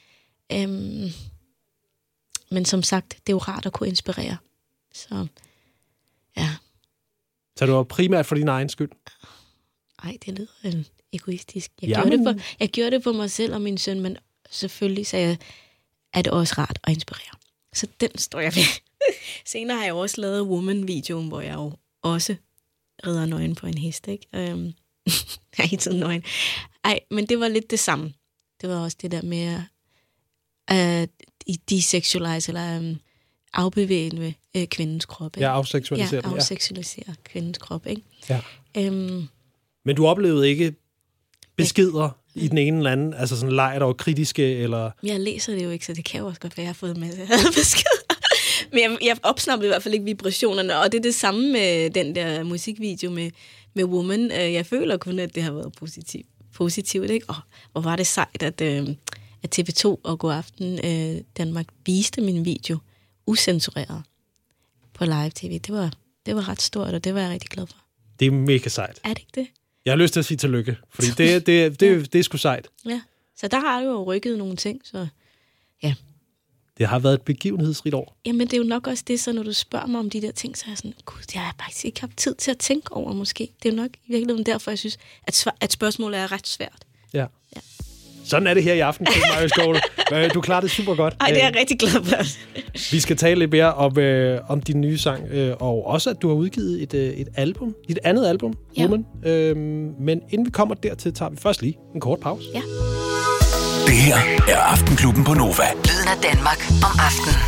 Men som sagt, det er jo rart at kunne inspirere. Så ja. Så det var primært for din egen skyld? Nej, det lyder egoistisk. Jeg gjorde det for mig selv og min søn, men selvfølgelig så er det også rart at inspirere. Så den står jeg ved. Senere har jeg også lavet Woman-videoen, hvor jeg jo også rider nøgen på en hest, ikke? Jeg er hele tiden nøgen. Ej, men det var lidt det samme. Det var også det der med at desexualize eller afbevæge kvindens krop. Ikke? Ja, afseksualisere den. Afseksualisere kvindens krop, ikke? Ja. Men du oplevede ikke beskeder i den ene eller anden, altså sådan lejr, der var kritiske, eller... Jeg læser det jo ikke, så det kan jo også godt være, jeg har fået en masse beskeder. Men jeg opsnappede i hvert fald ikke vibrationerne, og det er det samme med den der musikvideo med Woman. Jeg føler kun, at det har været positivt, ikke? Og hvor var det sejt, at TV2 og God Aften Danmark viste min video usensureret på live tv. Det var ret stort, og det var jeg rigtig glad for. Det er mega sejt. Er det ikke det? Jeg har lyst til at sige tillykke, fordi det er sgu sejt. Ja, så der har du jo rykket nogle ting, så ja. Det har været et begivenhedsrigt år. Jamen, det er jo nok også det, så når du spørger mig om de der ting, så er jeg sådan, gud, jeg har faktisk ikke haft tid til at tænke over måske. Det er jo nok i virkeligheden derfor, jeg synes, at spørgsmålet er ret svært. Ja. Sådan er det her i aften, Maja Skole. Du klarer det super godt. Ej, det er jeg rigtig glad for. Vi skal tale lidt mere om din nye sang, og også, at du har udgivet et album, dit andet album, Woman. Men inden vi kommer dertil, tager vi først lige en kort pause. Ja. Det her er Aftenklubben på Nova. Lyden af Danmark om aftenen.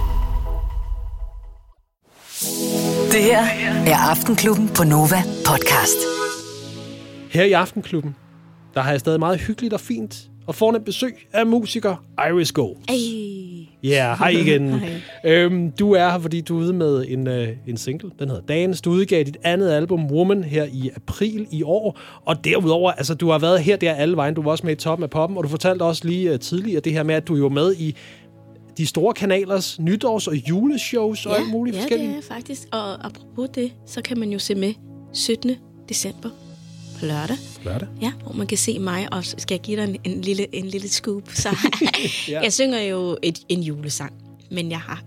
Det her er Aftenklubben på Nova podcast. Her i Aftenklubben, der har jeg stadig meget hyggeligt og fint og fornemt besøg af musiker Iris Gold. Ja, hej igen. Du er her, fordi du er ude med en single, den hedder Dance. Du udgav dit andet album, Woman, her i april i år. Og derudover, altså du har været her der alle vejen. Du var også med i Toppen af Poppen, og du fortalte også lige tidligere det her med, at du jo er med i de store kanalers nytårs- og juleshows og alt muligt forskelligt. Ja, det er faktisk. Og apropos det, så kan man jo se med 17. december. På lørdag. Ja, hvor man kan se mig, og skal jeg give dig en lille scoop. Så jeg synger jo en julesang, men jeg har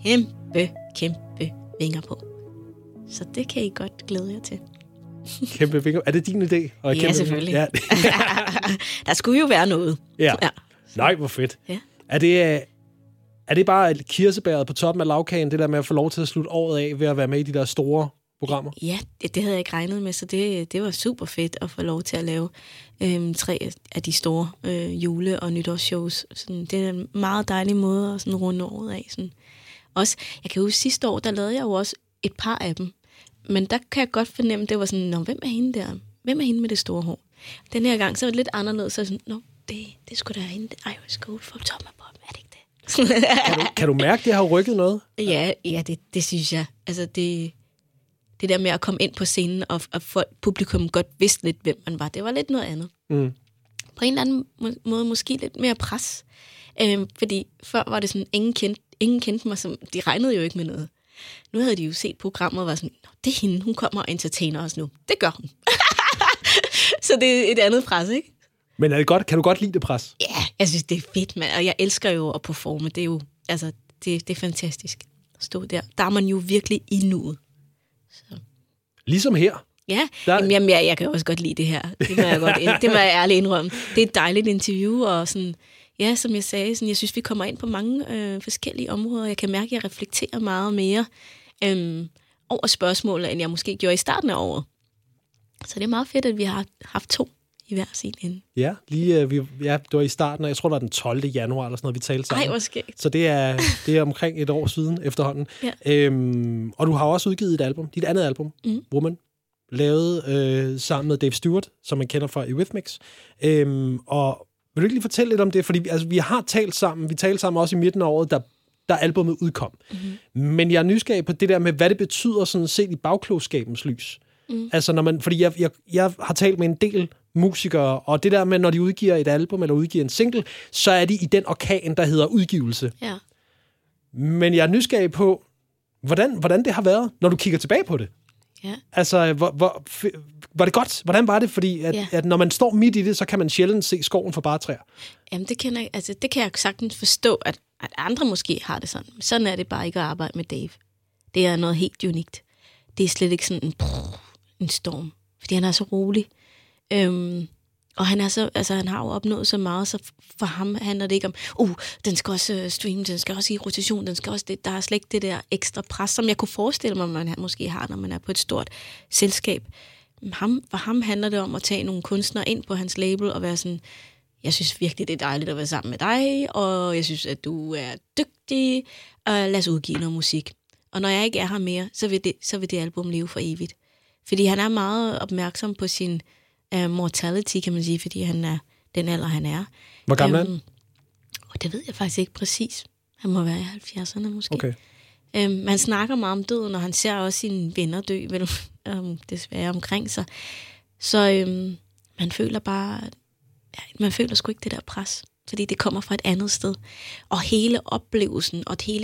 kæmpe vinger på. Så det kan I godt glæde jer til. Kæmpe vinger. Er det din idé? Ja, selvfølgelig. Ja. Der skulle jo være noget. Ja. Nej, hvor fedt. Ja. Er det bare kirsebæret på toppen af lagkagen, det der med at få lov til at slutte året af ved at være med i de der store programmer? Ja, det havde jeg ikke regnet med, så det var super fedt at få lov til at lave 3 af de store jule- og nytårsshows. Sådan, det er en meget dejlig måde at sådan runde året af. Sådan. Også, jeg kan huske sidste år, der lavede jeg jo også et par af dem, men der kan jeg godt fornemme, det var sådan, hvem er hende der? Hvem er hende med det store hår? Den her gang, så var det lidt anderledes, så sådan, det skulle da hende. Iris Gold for Toppen af Poppen, er det ikke det? kan du mærke, det har rykket noget? Ja, det synes jeg. Altså, det der med at komme ind på scenen, og publikum godt vidste lidt, hvem man var, det var lidt noget andet. Mm. På en eller anden måde måske lidt mere pres. Fordi før var det sådan, ingen kendte mig, som de regnede jo ikke med noget. Nu havde de jo set programmet og var sådan, det er hende, hun kommer og entertainer os nu. Det gør hun. Så det er et andet pres, ikke? Men er det godt? Kan du godt lide det pres? Ja, jeg synes, det er fedt, mand. Og jeg elsker jo at performe. Det er jo, altså, det er fantastisk at stå der. Der er man jo virkelig i nuet. Så. Ligesom her. Ja, jamen, jeg kan også godt lide det her. Det må jeg ærligt indrømme. Det er et dejligt interview, og sådan, ja, som jeg sagde, sådan, jeg synes, vi kommer ind på mange forskellige områder. Jeg kan mærke, at jeg reflekterer meget mere over spørgsmål, end jeg måske gjorde i starten af året. Så det er meget fedt, at vi har haft 2 i hver sin ende. Ja, det var i starten, og jeg tror, det var den 12. januar, eller sådan noget, vi talte sammen. Ej, hvor skægt. Så det er omkring et år siden efterhånden. Ja. Og du har også udgivet et album, dit andet album, Woman, lavet sammen med Dave Stewart, som man kender fra Eurythmics. Og vil du ikke lige fortælle lidt om det? Fordi altså, vi talte sammen også i midten af året, da albumet udkom. Mm-hmm. Men jeg er nysgerrig på det der med, hvad det betyder sådan set i bagklogskabens lys. Altså, fordi jeg har talt med en del musikere, og det der med, når de udgiver et album eller udgiver en single, så er de i den orkan, der hedder udgivelse. Ja. Men jeg er nysgerrig på, hvordan det har været, når du kigger tilbage på det. Ja. Altså, var det godt? Hvordan var det? Fordi at når man står midt i det, så kan man sjældent se skoven for bare træer. Jamen, det kan jeg sagtens forstå, at andre måske har det sådan. Sådan er det bare ikke at arbejde med Dave. Det er noget helt unikt. Det er slet ikke sådan en storm, fordi han er så rolig. Og han er så, altså han har jo opnået så meget, så for ham handler det ikke om, den skal også streame, den skal også i rotation, den skal også det. Der er slet ikke det der ekstra pres, som jeg kunne forestille mig, man måske har, når man er på et stort selskab. For ham handler det om at tage nogle kunstnere ind på hans label og være sådan, jeg synes virkelig, det er dejligt at være sammen med dig, og jeg synes, at du er dygtig, og lad os udgive noget musik. Og når jeg ikke er her mere, så vil det album leve for evigt. Fordi han er meget opmærksom på sin mortality, kan man sige, fordi han er den alder, han er. Hvor gammel er han? Og det ved jeg faktisk ikke præcis. Han må være i 70'erne måske. Okay. Man snakker meget om døden, og han ser også sine venner dø, desværre omkring sig. Så man føler bare, man føler sgu ikke det der pres, fordi det kommer fra et andet sted. Og hele oplevelsen og hele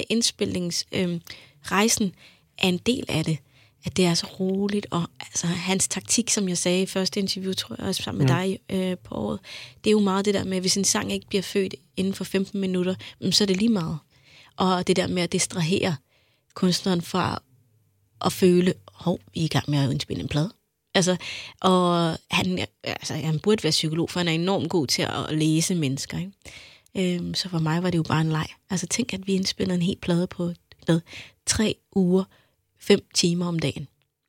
indspilningsrejsen er en del af det. At det er så roligt, og altså, hans taktik, som jeg sagde i første interview, tror jeg også sammen med dig på året, det er jo meget det der med, at hvis en sang ikke bliver født inden for 15 minutter, så er det lige meget. Og det der med at distrahere kunstneren fra at føle, vi er i gang med at indspille en plade. Altså, og han burde være psykolog, for han er enormt god til at læse mennesker. Ikke? Så for mig var det jo bare en leg. Altså tænk, at vi indspillede en hel plade på 3 uger, 5 timer om dagen.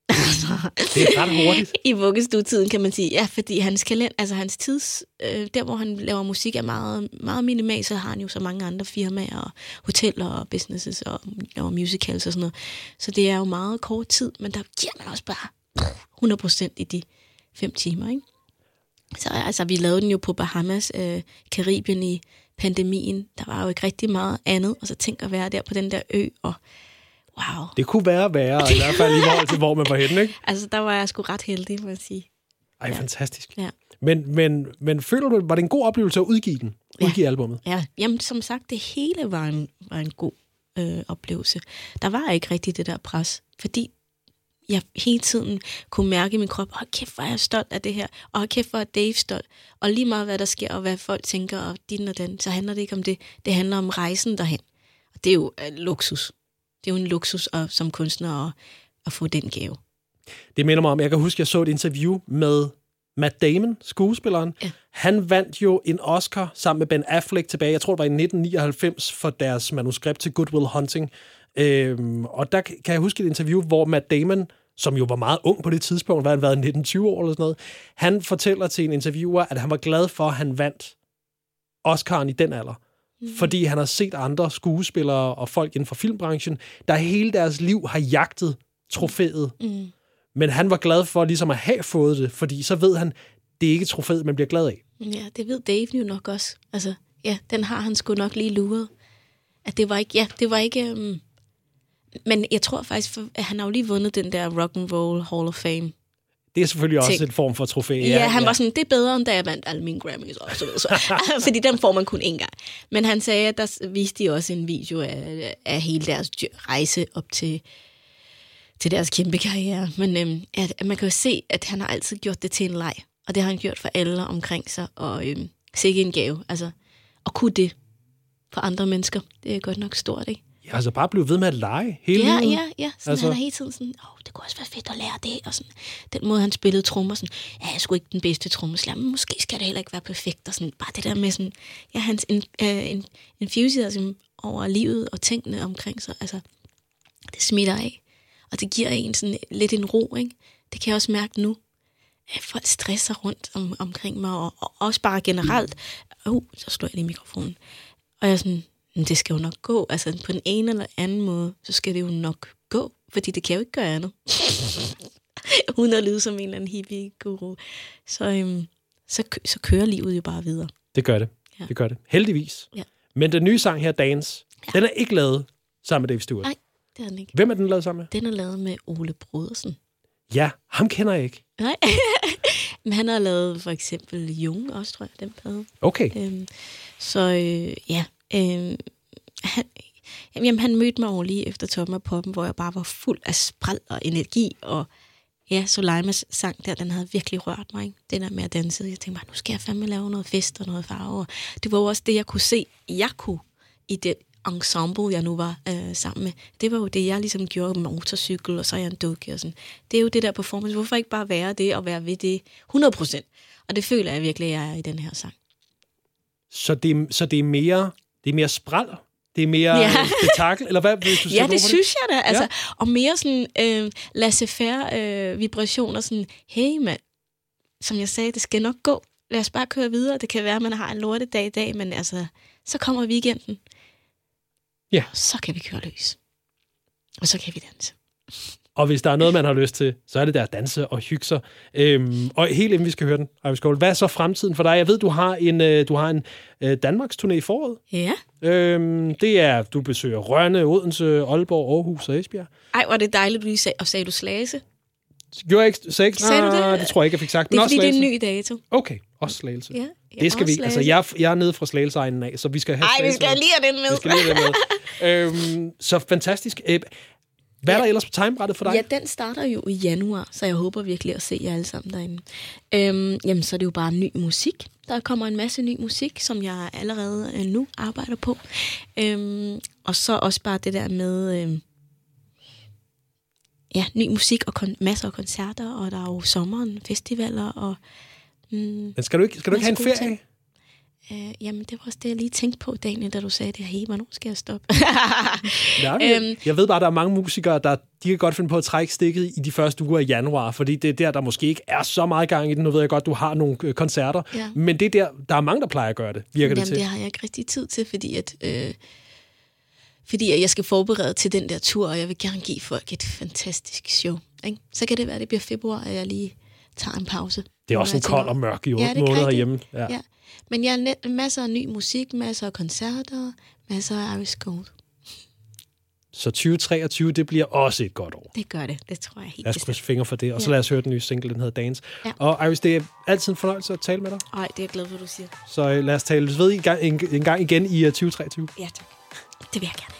Det er ret hurtigt. I vuggestuetiden, kan man sige. Ja, fordi hans kalender, altså hans tids, der hvor han laver musik er meget, meget minimal, så har han jo så mange andre firmaer, og hoteller og businesses og musicals og sådan noget. Så det er jo meget kort tid, men der giver man også bare 100% i de 5 timer, ikke? Så altså, vi lavede den jo på Bahamas, Karibien i pandemien. Der var jo ikke rigtig meget andet, og så tænk at være der på den der ø, og wow. Det kunne være værre, i hvert fald i forhold til, hvor man var henne, ikke? Altså, der var jeg sgu ret heldig, må jeg sige. Ej, fantastisk. Ja. Men føler du, var det en god oplevelse at udgive albummet? Ja, jamen som sagt, det hele var en god oplevelse. Der var ikke rigtig det der pres, fordi jeg hele tiden kunne mærke i min krop, kæft, hvor er jeg stolt af det her, og kæft, hvor er Dave stolt. Og lige meget, hvad der sker, og hvad folk tænker, og din og den, så handler det ikke om det. Det handler om rejsen derhen. Og det er jo luksus. Det er jo en luksus som kunstner at få den gave. Det minder mig om, jeg kan huske, jeg så et interview med Matt Damon, skuespilleren. Ja. Han vandt jo en Oscar sammen med Ben Affleck tilbage, jeg tror det var i 1999, for deres manuskript til Good Will Hunting. Og der kan jeg huske et interview, hvor Matt Damon, som jo var meget ung på det tidspunkt, var han været 19-20 år eller sådan noget, han fortæller til en interviewer, at han var glad for, at han vandt Oscaren i den alder. Fordi han har set andre skuespillere og folk inden for filmbranchen, der hele deres liv har jagtet trofæet. Men han var glad for ligesom at have fået det, fordi så ved han, det er ikke trofæet, man bliver glad af. Ja, det ved Dave jo nok også. Altså, ja, den har han sgu nok lige luret. At det var ikke... Men jeg tror faktisk, at han har jo lige vundet den der Rock and Roll Hall of Fame. Det er selvfølgelig også en form for trofæ. Ja, han var sådan, det er bedre, end da jeg vandt alle mine Grammys. Og så. Fordi den får man kun én gang. Men han sagde, at der viste de også en video af hele deres rejse op til deres kæmpe karriere. Men at man kan jo se, at han har altid gjort det til en leg. Og det har han gjort for alle omkring sig. Og sikke en gave. Altså, at kunne det for andre mennesker, det er godt nok stort, ikke? Ja, altså bare blive ved med at lege hele livet. Ja. Sådan, altså, han er hele tiden sådan, det kunne også være fedt at lære det. Og sådan, den måde, han spillede trommer, sådan, jeg er sgu ikke den bedste trommeslager, men måske skal det heller ikke være perfekt. Og sådan, bare det der med sådan, hans enthusiasm over livet og tingene omkring sig, altså, det smitter af. Og det giver en sådan lidt en ro, ikke? Det kan jeg også mærke nu, folk stresser rundt omkring mig, og også bare generelt. Så slår jeg lige mikrofonen. Og jeg er sådan, det skal jo nok gå. Altså på den ene eller anden måde, så skal det jo nok gå. Fordi det kan jo ikke gøre andet. Uden at lyde som en eller anden hippie-guru. Så kører livet jo bare videre. Det gør det. Ja. Det gør det. Heldigvis. Ja. Men den nye sang her, Dance, den er ikke lavet sammen med Dave Stewart. Nej, det er den ikke. Hvem er den lavet sammen med? Den er lavet med Ole Brodersen. Ja, ham kender jeg ikke. Nej, men han har lavet for eksempel Jung også, tror jeg, den plade. Okay. Han mødte mig over lige efter Toppen af Poppen, hvor jeg bare var fuld af spræl og energi, og Solaimas sang der, den havde virkelig rørt mig, ikke? Det der med at danse. Jeg tænkte bare, nu skal jeg fandme lave noget fest og noget farve. Det var jo også det, jeg kunne se, jeg kunne i det ensemble, jeg nu var sammen med. Det var jo det, jeg ligesom gjorde med motorcykel, og så er jeg en dukke og sådan. Det er jo det der performance. Hvorfor ikke bare være det og være ved det 100%? Og det føler jeg virkelig, jeg er i den her sang. Så det er mere spræl? Det er mere spektakel? Eller hvad vil du sige? Ja, det synes jeg da. Altså, ja. Og mere sådan laissez-faire vibrationer. Sådan, hey mand, som jeg sagde, det skal nok gå. Lad os bare køre videre. Det kan være, at man har en lortedag i dag, men altså, så kommer weekenden. Ja. Så kan vi køre løs. Og så kan vi danse. Og hvis der er noget, man har lyst til, så er det der at danse og hygge sig. Og helt inden vi skal høre den, Iris Gold, hvad er så fremtiden for dig? Jeg ved, du har en Danmarks turné i foråret. Ja. Det er, du besøger Rønne, Odense, Aalborg, Aarhus og Esbjerg. Ej, hvor er det dejligt, du lige sagde. Og sagde du Slagelse? Gjorde jeg ikke? Sagde du det? Det tror jeg ikke, jeg fik sagt. Det er fordi, det er en ny dato. Okay, også Slagelse. Ja, det skal vi. Altså, jeg er nede fra Slagelseegnen af, så vi skal have Slagelse. Ej, vi skal lige have den med. Så fantastisk. Hvad er der ellers på timebrættet for dig? Ja, den starter jo i januar, så jeg håber virkelig at se jer alle sammen derinde. Jamen, så er det jo bare ny musik. Der kommer en masse ny musik, som jeg allerede nu arbejder på. Og så også bare det der med ny musik og masser af koncerter, og der er jo sommeren, festivaler og... Men skal du ikke have en ferie? Jamen, det var også det, jeg lige tænkte på, Daniel, da du sagde det. Hey, hvornår skal jeg stoppe? Jeg ved bare, der er mange musikere, de kan godt finde på at trække stikket i de første uger i januar, fordi det er der måske ikke er så meget gang i den. Nu ved jeg godt, du har nogle koncerter, men det er der er mange, der plejer at gøre det, virker det til. Det har jeg ikke rigtig tid til, fordi at jeg skal forberede til den der tur, og jeg vil gerne give folk et fantastisk show. Ikke? Så kan det være, at det bliver februar, at jeg lige tager en pause. Det er også en kold og mørk måned herhjemme. Ja. Men jeg har masser af ny musik, masser af koncerter, masser af Iris Gold. Så 2023, det bliver også et godt år. Det gør det. Det tror jeg helt. Lad os krydse fingre for det. Og så lad os høre den nye single, den hedder Dance. Ja. Og Iris, det er altid en fornøjelse at tale med dig. Ej, det er jeg glad for, du siger. Så lad os tale ved en gang igen i 2023. Ja, tak. Det vil jeg gerne.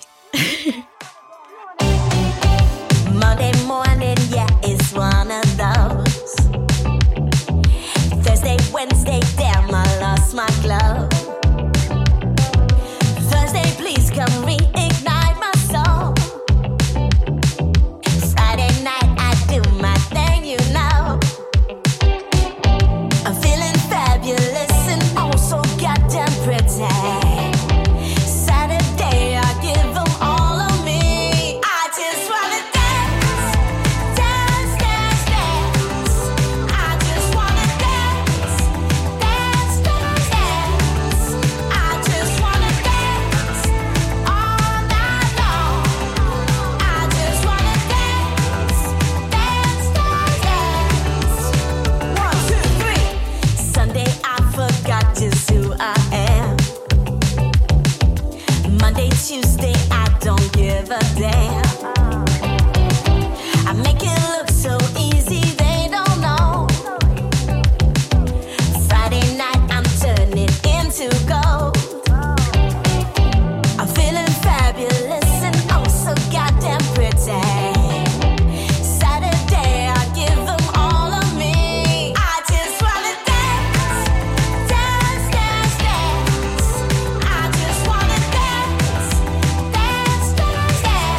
Monday morning, yeah, it's one of those. Thursday, Wednesday, damn, I lost my glove. Thursday, please come reignite my soul. Friday night, I do my thing, you know. I'm feeling fabulous and oh so goddamn pretty. Saturday, I give them all of me. I just wanna dance, dance, dance, dance. I just wanna dance, dance, dance, dance. I just wanna dance all night long. I just wanna dance, dance, dance, dance. 1, 2, 3. Sunday, I forgot just who I am. Monday, Tuesday, I don't give a damn. I make it look so easy, they don't know. Friday night, I'm turning into gold. I'm feeling fabulous and oh so goddamn pretty. Saturday, I give them all of me. I just wanna dance, dance, dance, dance. I just wanna dance, dance, dance, dance.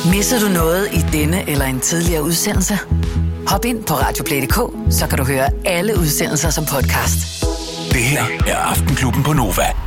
Misser du noget i denne eller en tidligere udsendelse? Hop ind på radioplay.dk, så kan du høre alle udsendelser som podcast. Det her er Aftenklubben på Nova.